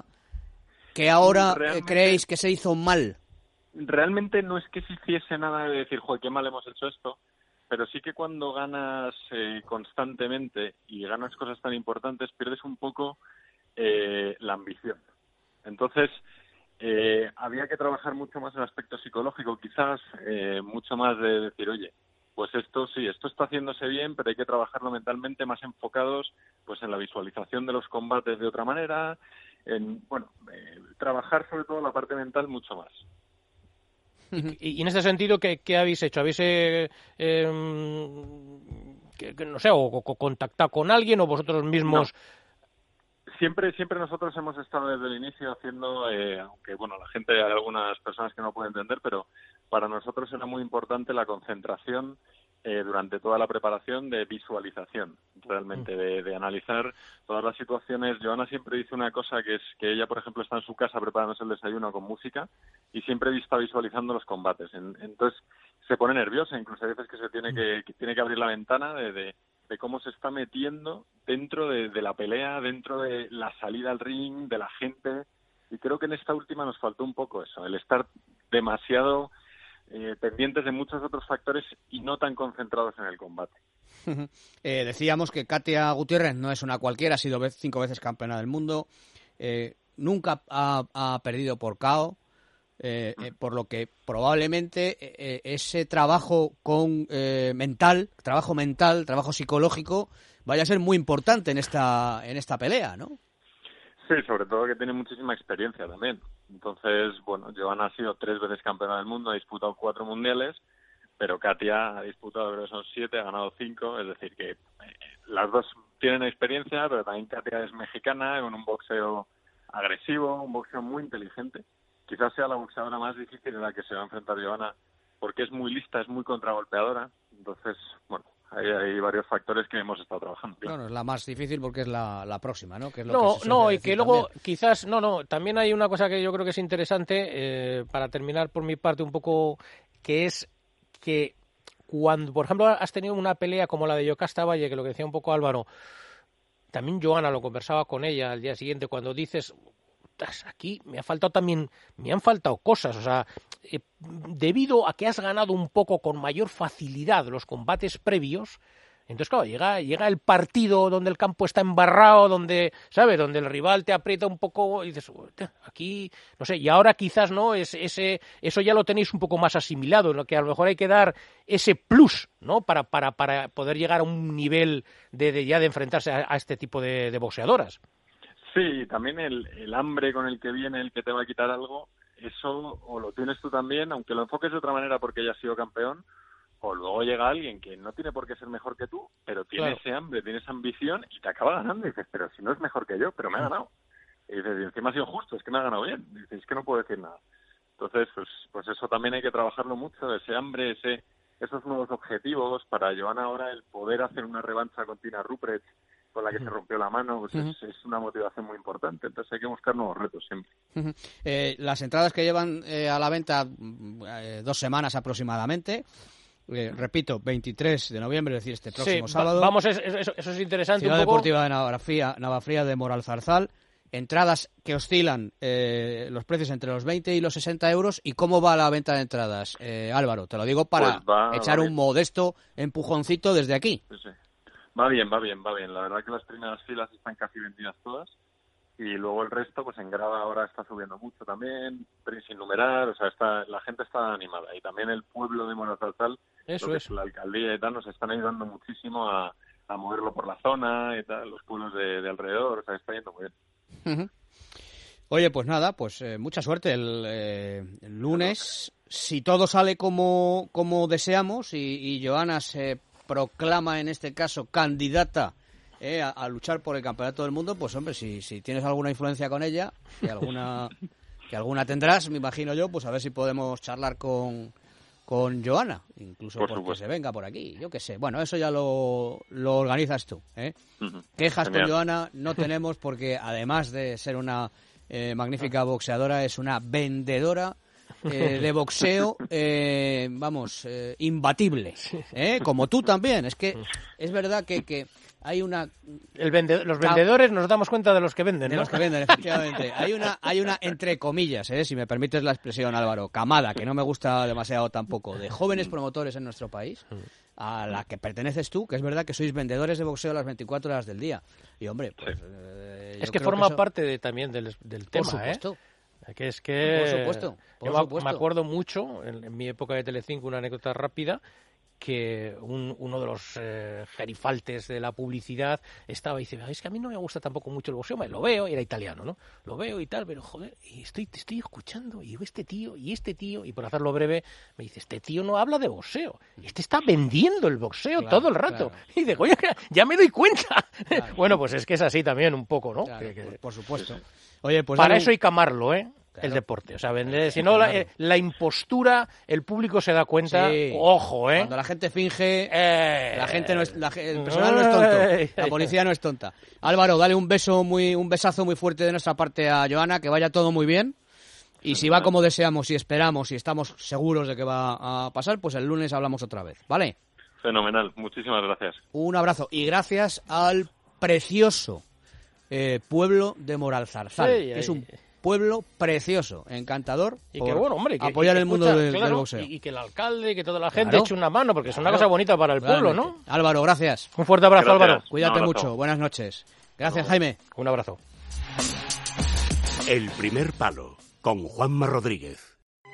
que ahora eh, creéis que se hizo mal? Realmente no es que se hiciese nada de decir, joder, qué mal hemos hecho esto, pero sí que cuando ganas eh, constantemente y ganas cosas tan importantes, pierdes un poco eh, la ambición. Entonces, eh, había que trabajar mucho más en el aspecto psicológico, quizás, eh, mucho más de decir, oye, pues esto sí, esto está haciéndose bien, pero hay que trabajarlo mentalmente, más enfocados pues en la visualización de los combates de otra manera, en, bueno, eh, trabajar sobre todo la parte mental mucho más. Y, y en ese sentido, ¿qué, qué habéis hecho? ¿Habéis, eh, eh, que, que, no sé, o, o contactado con alguien o vosotros mismos? No. Siempre siempre nosotros hemos estado desde el inicio haciendo, eh, aunque bueno, la gente, hay algunas personas que no pueden entender, pero para nosotros era muy importante la concentración eh, durante toda la preparación de visualización, realmente, de, de analizar todas las situaciones. Joana siempre dice una cosa, que es que ella, por ejemplo, está en su casa preparándose el desayuno con música y siempre está visualizando los combates. En, entonces se pone nerviosa, incluso hay veces que se tiene que, que tiene que abrir la ventana de, de, de cómo se está metiendo dentro de, de la pelea, dentro de la salida al ring, de la gente. Y creo que en esta última nos faltó un poco eso, el estar demasiado eh, pendientes de muchos otros factores y no tan concentrados en el combate. eh, decíamos que Katia Gutiérrez no es una cualquiera, ha sido cinco veces campeona del mundo, eh, nunca ha, ha perdido por K O, eh, eh, por lo que probablemente eh, ese trabajo con eh, mental, trabajo mental, trabajo psicológico, vaya a ser muy importante en esta en esta pelea, ¿no? Sí, sobre todo que tiene muchísima experiencia también. Entonces, bueno, Joana ha sido tres veces campeona del mundo, ha disputado cuatro mundiales, pero Katia ha disputado, creo que son siete, ha ganado cinco, es decir, que eh, las dos tienen experiencia, pero también Katia es mexicana, con un boxeo agresivo, un boxeo muy inteligente. Quizás sea la boxeadora más difícil en la que se va a enfrentar Joana, porque es muy lista, es muy contragolpeadora. Entonces, bueno, Hay, hay varios factores que hemos estado trabajando. Claro. Bueno, es la más difícil porque es la, la próxima, ¿no? Que es lo no, que se no, y que luego también. quizás, no, no, también hay una cosa que yo creo que es interesante, eh, para terminar por mi parte un poco, que es que cuando, por ejemplo, has tenido una pelea como la de Yocasta Valle, que lo que decía un poco Álvaro, también Joana lo conversaba con ella al día siguiente, cuando dices, aquí me ha faltado también, me han faltado cosas, o sea, eh, debido a que has ganado un poco con mayor facilidad los combates previos, entonces claro, llega, llega el partido donde el campo está embarrado, donde, ¿sabes?, donde el rival te aprieta un poco y dices, aquí, no sé, y ahora quizás, ¿no?, es, ese, eso ya lo tenéis un poco más asimilado, en lo que a lo mejor hay que dar ese plus, ¿no?, para, para, para poder llegar a un nivel de, de ya de enfrentarse a, a este tipo de, de boxeadoras. Sí, también el, el hambre con el que viene el que te va a quitar algo, eso o lo tienes tú también, aunque lo enfoques de otra manera porque ya has sido campeón, o luego llega alguien que no tiene por qué ser mejor que tú, pero tiene claro. ese hambre, tiene esa ambición y te acaba ganando. Y dices, pero si no es mejor que yo, pero me ha ganado. Y dices, y encima ha sido justo, es que me ha ganado bien. Y dices, es que no puedo decir nada. Entonces, pues, pues eso también hay que trabajarlo mucho, ese hambre, ese esos nuevos objetivos. Para Joana ahora el poder hacer una revancha con Tina Ruprecht, con la que uh-huh. se rompió la mano, pues uh-huh. es, es una motivación muy importante. Entonces hay que buscar nuevos retos siempre. Uh-huh. Eh, las entradas que llevan eh, a la venta eh, dos semanas aproximadamente, eh, repito, veintitrés de noviembre, es decir, este próximo sí, sábado. Va, vamos, eso, eso, eso es interesante. Ciudad un poco. Deportiva de Navafría, Navafría de Moralzarzal. Entradas que oscilan eh, los precios entre los veinte y los sesenta euros. ¿Y cómo va la venta de entradas, eh, Álvaro? Te lo digo para pues va, echar va un modesto empujoncito desde aquí. Sí, sí. Va bien, va bien, va bien. La verdad que las primeras filas están casi vendidas todas y luego el resto, pues en grada ahora está subiendo mucho también, sin numerar, o sea, está, la gente está animada. Y también el pueblo de Moralzarzal, eso lo que es. es la alcaldía y tal, nos están ayudando muchísimo a, a moverlo por la zona y tal, los pueblos de, de alrededor, o sea, está yendo muy bien. Uh-huh. Oye, pues nada, pues eh, mucha suerte el, eh, el lunes. Si todo sale como, como deseamos y, y Joana se proclama en este caso candidata eh, a, a luchar por el campeonato del mundo, pues hombre, si, si tienes alguna influencia con ella, que alguna que alguna tendrás, me imagino yo, pues a ver si podemos charlar con, con Joana, incluso por porque supuesto. Se venga por aquí, yo qué sé. Bueno, eso ya lo, lo organizas tú. ¿eh? Uh-huh. Quejas Genial. Con Joana no tenemos porque además de ser una eh, magnífica boxeadora, es una vendedora Eh, de boxeo, eh, vamos, eh, imbatible, ¿eh? Como tú también. Es que es verdad que, que hay una... El vende... Los vendedores nos damos cuenta de los que venden, De ¿no? los que venden, efectivamente. Hay una, hay una entre comillas, ¿eh? Si me permites la expresión, Álvaro, camada, que no me gusta demasiado tampoco, de jóvenes promotores en nuestro país, a la que perteneces tú, que es verdad que sois vendedores de boxeo las veinticuatro horas del día. Y, hombre, pues... Eh, es que forma que eso... parte de, también del, del tema, Por supuesto. ¿eh? Que es que por supuesto, por yo supuesto. me acuerdo mucho en, en mi época de Telecinco, una anécdota rápida, que un, uno de los eh, gerifaltes de la publicidad estaba y dice, es que a mí no me gusta tampoco mucho el boxeo, me lo veo, y era italiano, ¿no? Lo veo y tal, pero joder, y estoy, te estoy escuchando, y digo, este tío, y este tío, y por hacerlo breve, me dice, este tío no habla de boxeo, este está vendiendo el boxeo claro, todo el rato. Claro, y digo, oye, ya me doy cuenta. Claro. Bueno, pues es que es así también un poco, ¿no? Claro, que, que... Por, por supuesto. Oye, pues para dale... eso hay que amarlo, ¿eh? el deporte. O sea, vender, si no, la, eh, la impostura, el público se da cuenta. Sí. Ojo, ¿eh? Cuando la gente finge, eh, la gente no es, la, el personal no es tonto, la policía no es tonta. Álvaro, dale un beso muy, un besazo muy fuerte de nuestra parte a Joana, que vaya todo muy bien. Y si va como deseamos y esperamos y estamos seguros de que va a pasar, pues el lunes hablamos otra vez, ¿vale? Fenomenal, muchísimas gracias. Un abrazo y gracias al precioso eh, pueblo de Moralzarzal, sí, que es un pueblo precioso, encantador, y que bueno, hombre, que, apoyar y que el mundo escucha, del, claro, del boxeo. Y, y que el alcalde y que toda la gente claro. eche una mano, porque es una claro. cosa bonita para el pueblo, Realmente. ¿no? Álvaro, gracias. Un fuerte abrazo, gracias. Álvaro. Cuídate mucho, buenas noches. Gracias, no. Jaime. Un abrazo. El primer palo, con Juanma Rodríguez.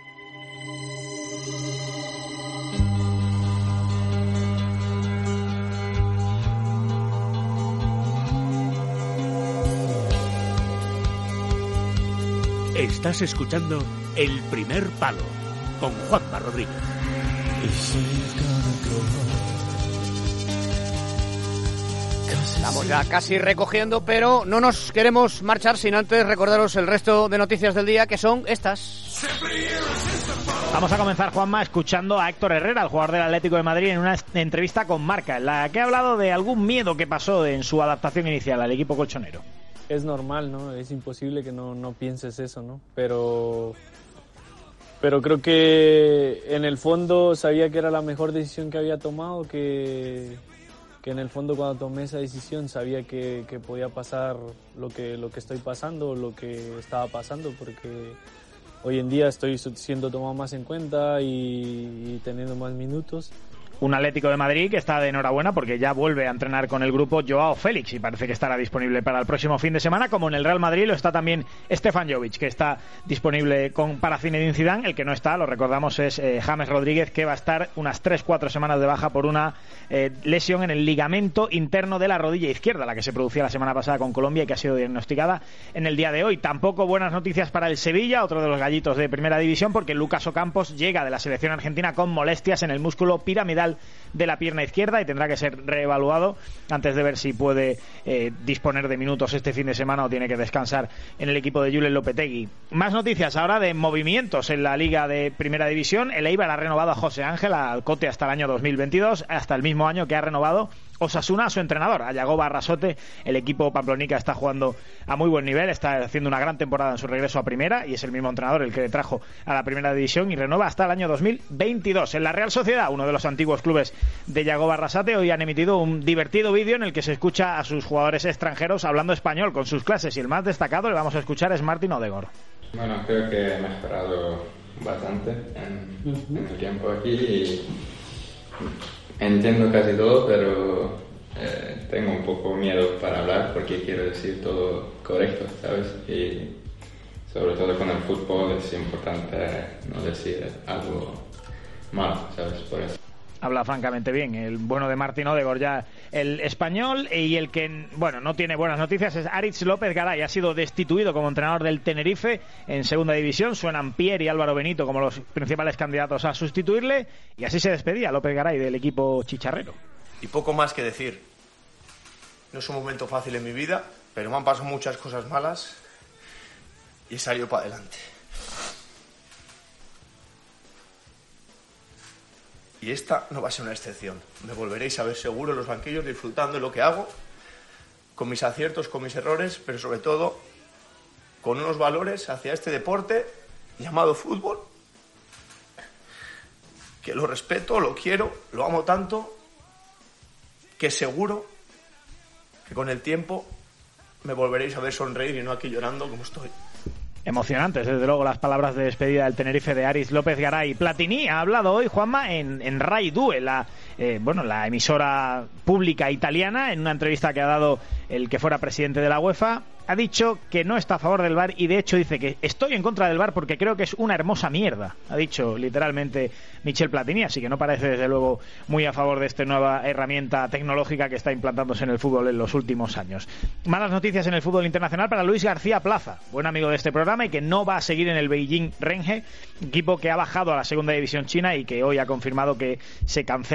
Estás escuchando El Primer Palo con Juanma Rodríguez. Estamos ya casi recogiendo, pero no nos queremos marchar sin antes recordaros el resto de noticias del día, que son estas. Vamos a comenzar, Juanma, escuchando a Héctor Herrera, el jugador del Atlético de Madrid, en una entrevista con Marca, en la que ha hablado de algún miedo que pasó en su adaptación inicial al equipo colchonero. Es normal, ¿no? Es imposible que no, no pienses eso, ¿no? Pero, pero creo que en el fondo sabía que era la mejor decisión que había tomado, que, que en el fondo cuando tomé esa decisión sabía que, que podía pasar lo que, lo que estoy pasando, lo que estaba pasando, porque hoy en día estoy siendo tomado más en cuenta y, y teniendo más minutos. Un Atlético de Madrid que está de enhorabuena porque ya vuelve a entrenar con el grupo Joao Félix y parece que estará disponible para el próximo fin de semana, como en el Real Madrid lo está también Stefan Jovic, que está disponible con, para Zinedine Zidane. El que no está, lo recordamos, es eh, James Rodríguez, que va a estar unas tres cuatro semanas de baja por una eh, lesión en el ligamento interno de la rodilla izquierda, la que se producía la semana pasada con Colombia y que ha sido diagnosticada en el día de hoy. Tampoco buenas noticias para el Sevilla, otro de los gallitos de primera división, porque Lucas Ocampos llega de la selección argentina con molestias en el músculo piramidal de la pierna izquierda y tendrá que ser reevaluado antes de ver si puede eh, disponer de minutos este fin de semana o tiene que descansar en el equipo de Julen Lopetegui. Más noticias ahora de movimientos en la Liga de Primera División. El Eibar ha renovado a José Ángel Alcote hasta el año dos mil veintidós, hasta el mismo año que ha renovado Osasuna a su entrenador, a Yagoba Arrasote. El equipo pamplonica está jugando a muy buen nivel, está haciendo una gran temporada en su regreso a Primera y es el mismo entrenador el que le trajo a la Primera División y renueva hasta el año dos mil veintidós. En la Real Sociedad, uno de los antiguos clubes de Yagoba Arrasate, hoy han emitido un divertido vídeo en el que se escucha a sus jugadores extranjeros hablando español con sus clases y el más destacado, le vamos a escuchar, es Martín Odegaard. Bueno, creo que he mejorado bastante en, en el tiempo aquí y entiendo casi todo, pero eh, tengo un poco miedo para hablar porque quiero decir todo correcto, ¿sabes? Y sobre todo con el fútbol es importante no decir algo malo, ¿sabes? Por eso. Habla francamente bien el bueno de Martín Odegaard, ya el español, y el que, bueno, no tiene buenas noticias es Aritz López Garay. Ha sido destituido como entrenador del Tenerife en segunda división. Suenan Pierre y Álvaro Benito como los principales candidatos a sustituirle, y así se despedía López Garay del equipo chicharrero. Y poco más que decir. No es un momento fácil en mi vida, pero me han pasado muchas cosas malas y he salido para adelante. Y esta no va a ser una excepción. Me volveréis a ver seguro en los banquillos disfrutando de lo que hago, con mis aciertos, con mis errores, pero sobre todo con unos valores hacia este deporte llamado fútbol, que lo respeto, lo quiero, lo amo tanto, que seguro que con el tiempo me volveréis a ver sonreír y no aquí llorando como estoy. Emocionantes, desde luego, las palabras de despedida del Tenerife de Aritz López Garay. Platini ha hablado hoy, Juanma, en, en Rai Due, la, eh, bueno, la emisora pública italiana, en una entrevista que ha dado el que fuera presidente de la UEFA. Ha dicho que no está a favor del V A R y de hecho dice que estoy en contra del V A R porque creo que es una hermosa mierda. Ha dicho literalmente Michel Platini, así que no parece desde luego muy a favor de esta nueva herramienta tecnológica que está implantándose en el fútbol en los últimos años. Malas noticias en el fútbol internacional para Luis García Plaza, buen amigo de este programa y que no va a seguir en el Beijing Renge, equipo que ha bajado a la segunda división china y que hoy ha confirmado que se cancela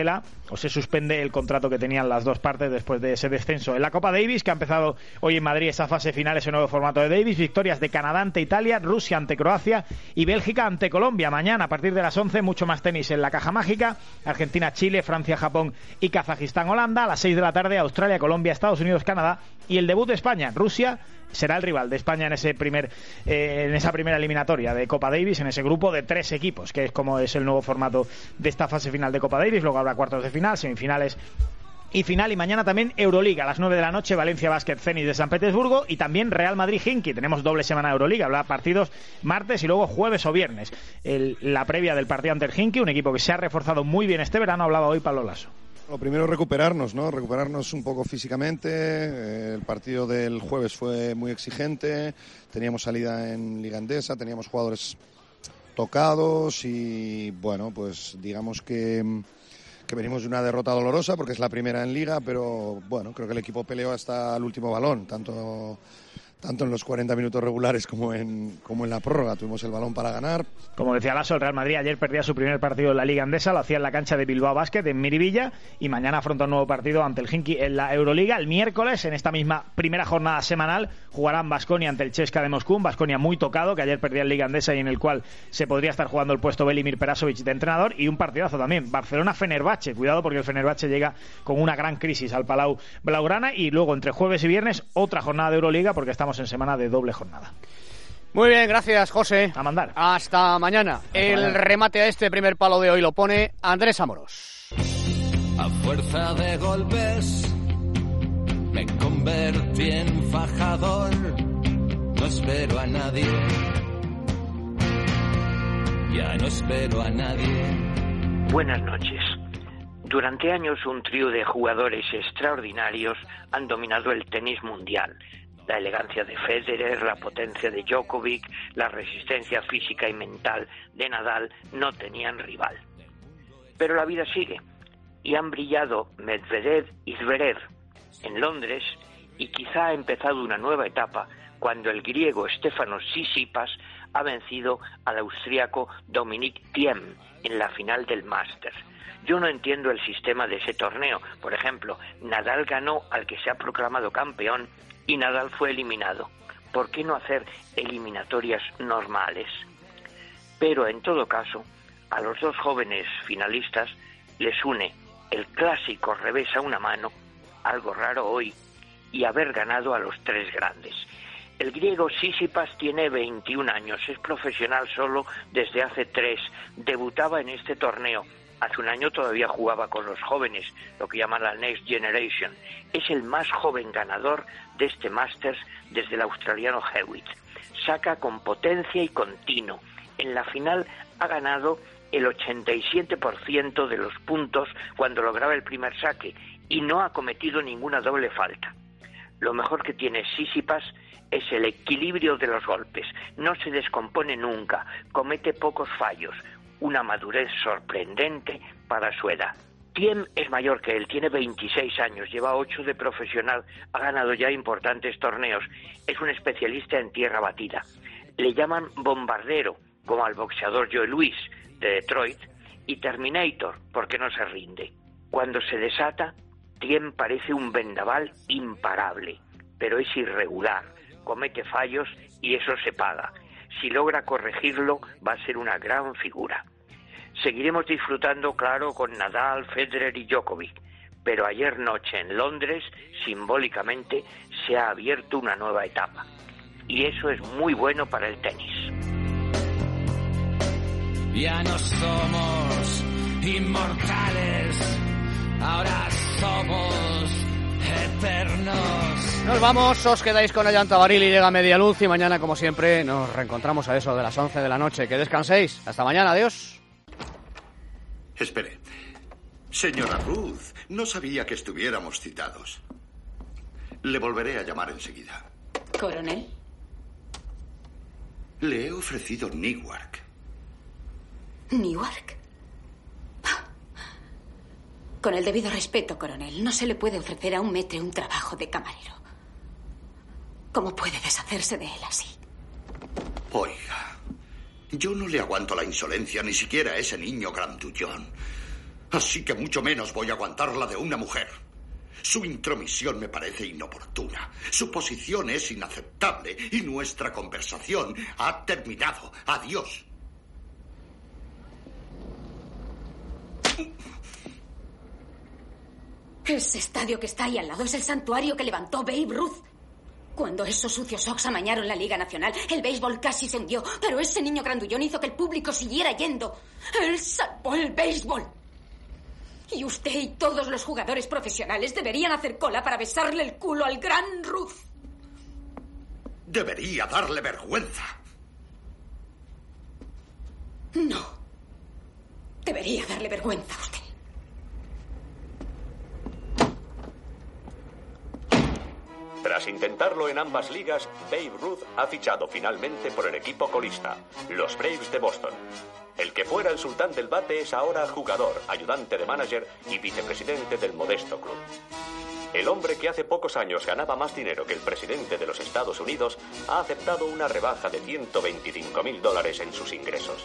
o se suspende el contrato que tenían las dos partes después de ese descenso. En la Copa Davis, que ha empezado hoy en Madrid esa fase final, ese nuevo formato de Davis, victorias de Canadá ante Italia, Rusia ante Croacia y Bélgica ante Colombia. Mañana a partir de las once mucho más tenis en la caja mágica, Argentina, Chile, Francia, Japón y Kazajistán, Holanda. A las seis de la tarde Australia, Colombia, Estados Unidos, Canadá, y el debut de España. Rusia será el rival de España en ese primer eh, en esa primera eliminatoria de Copa Davis, en ese grupo de tres equipos, que es como es el nuevo formato de esta fase final de Copa Davis. Luego habrá cuartos de final, semifinales y final, y mañana también Euroliga a las nueve de la noche, Valencia Basket Zenit de San Petersburgo, y también Real Madrid Hinky. Tenemos doble semana de Euroliga, habrá partidos martes y luego jueves o viernes. El, la previa del partido ante el Hinky, un equipo que se ha reforzado muy bien este verano. Hablaba hoy Pablo Lasso. Lo primero es recuperarnos, ¿no? Recuperarnos un poco físicamente. Eh, el partido del jueves fue muy exigente. Teníamos salida en Liga Endesa, teníamos jugadores tocados y, bueno, pues digamos que, que venimos de una derrota dolorosa porque es la primera en Liga, pero, bueno, creo que el equipo peleó hasta el último balón, tanto... tanto en los cuarenta minutos regulares como en, como en la prórroga. Tuvimos el balón para ganar. Como decía Lasso, el Real Madrid ayer perdía su primer partido en la Liga Endesa, lo hacía en la cancha de Bilbao Basket, en Miribilla, y mañana afronta un nuevo partido ante el Hinky en la Euroliga. El miércoles, en esta misma primera jornada semanal, jugarán Baskonia ante el Chesca de Moscú, Baskonia muy tocado, que ayer perdía en Liga Endesa y en el cual se podría estar jugando el puesto Velimir Perasovic de entrenador, y un partidazo también, Barcelona-Fenerbahce. Cuidado porque el Fenerbahce llega con una gran crisis al Palau Blaugrana, y luego entre jueves y viernes otra jornada de Euroliga porque estamos en semana de doble jornada. Muy bien, gracias, José. A mandar. Hasta mañana. Hasta el mañana. Remate a este primer palo de hoy lo pone Andrés Amoros. A fuerza de golpes me convertí en fajador. No espero a nadie. Ya no espero a nadie. Buenas noches. Durante años un trío de jugadores extraordinarios han dominado el tenis mundial. La elegancia de Federer, la potencia de Djokovic, la resistencia física y mental de Nadal no tenían rival. Pero la vida sigue, y han brillado Medvedev y Zverev en Londres, y quizá ha empezado una nueva etapa cuando el griego Stefanos Tsitsipas ha vencido al austriaco Dominic Thiem en la final del Masters. Yo no entiendo el sistema de ese torneo. Por ejemplo, Nadal ganó al que se ha proclamado campeón y Nadal fue eliminado. ¿Por qué no hacer eliminatorias normales? Pero en todo caso, a los dos jóvenes finalistas les une el clásico revés a una mano, algo raro hoy, y haber ganado a los tres grandes. El griego Tsitsipas tiene veintiún años, es profesional solo desde hace tres, debutaba en este torneo. Hace un año todavía jugaba con los jóvenes, lo que llaman la Next Generation. Es el más joven ganador de este Masters desde el australiano Hewitt. Saca con potencia y con tino. En la final ha ganado el ochenta y siete por ciento de los puntos cuando lograba el primer saque y no ha cometido ninguna doble falta. Lo mejor que tiene Tsitsipas es el equilibrio de los golpes. No se descompone nunca, comete pocos fallos. Una madurez sorprendente para su edad. Thiem es mayor que él, tiene veintiséis años, lleva ocho de profesional, ha ganado ya importantes torneos, es un especialista en tierra batida. Le llaman bombardero, como al boxeador Joe Louis de Detroit, y Terminator, porque no se rinde. Cuando se desata, Thiem parece un vendaval imparable, pero es irregular, comete fallos y eso se paga. Si logra corregirlo, va a ser una gran figura. Seguiremos disfrutando, claro, con Nadal, Federer y Djokovic, pero ayer noche en Londres, simbólicamente, se ha abierto una nueva etapa. Y eso es muy bueno para el tenis. Ya no somos inmortales, ahora somos eternos. Nos vamos, os quedáis con Ollanta Baril y llega Media Luz, y mañana, como siempre, nos reencontramos a eso de las once de la noche. Que descanséis. Hasta mañana, adiós. Espere. Señora Ruth, no sabía que estuviéramos citados. Le volveré a llamar enseguida. ¿Coronel? Le he ofrecido Newark. ¿Newark? Con el debido respeto, coronel, no se le puede ofrecer a un maître un trabajo de camarero. ¿Cómo puede deshacerse de él así? Oiga, yo no le aguanto la insolencia ni siquiera a ese niño grandullón. Así que mucho menos voy a aguantar la de una mujer. Su intromisión me parece inoportuna. Su posición es inaceptable y nuestra conversación ha terminado. Adiós. Ese estadio que está ahí al lado es el santuario que levantó Babe Ruth. Cuando esos sucios Sox amañaron la Liga Nacional, el béisbol casi se hundió, pero ese niño grandullón hizo que el público siguiera yendo. Él salvó el béisbol. Y usted y todos los jugadores profesionales deberían hacer cola para besarle el culo al gran Ruth. Debería darle vergüenza. No. Debería darle vergüenza a usted. Tras intentarlo en ambas ligas, Babe Ruth ha fichado finalmente por el equipo colista, los Braves de Boston. El que fuera el sultán del bate es ahora jugador, ayudante de manager y vicepresidente del modesto club. El hombre que hace pocos años ganaba más dinero que el presidente de los Estados Unidos ha aceptado una rebaja de ciento veinticinco mil dólares en sus ingresos.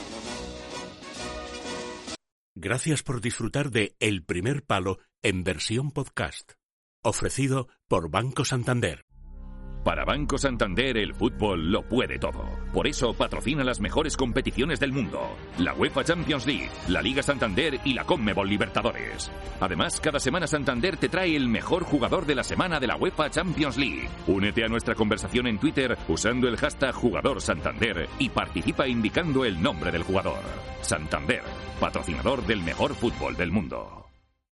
Gracias por disfrutar de El Primer Palo en versión podcast. Ofrecido por Banco Santander. Para Banco Santander el fútbol lo puede todo. Por eso patrocina las mejores competiciones del mundo. La UEFA Champions League, la Liga Santander y la Conmebol Libertadores. Además, cada semana Santander te trae el mejor jugador de la semana de la UEFA Champions League. Únete a nuestra conversación en Twitter usando el hashtag Jugador Santander y participa indicando el nombre del jugador. Santander, patrocinador del mejor fútbol del mundo.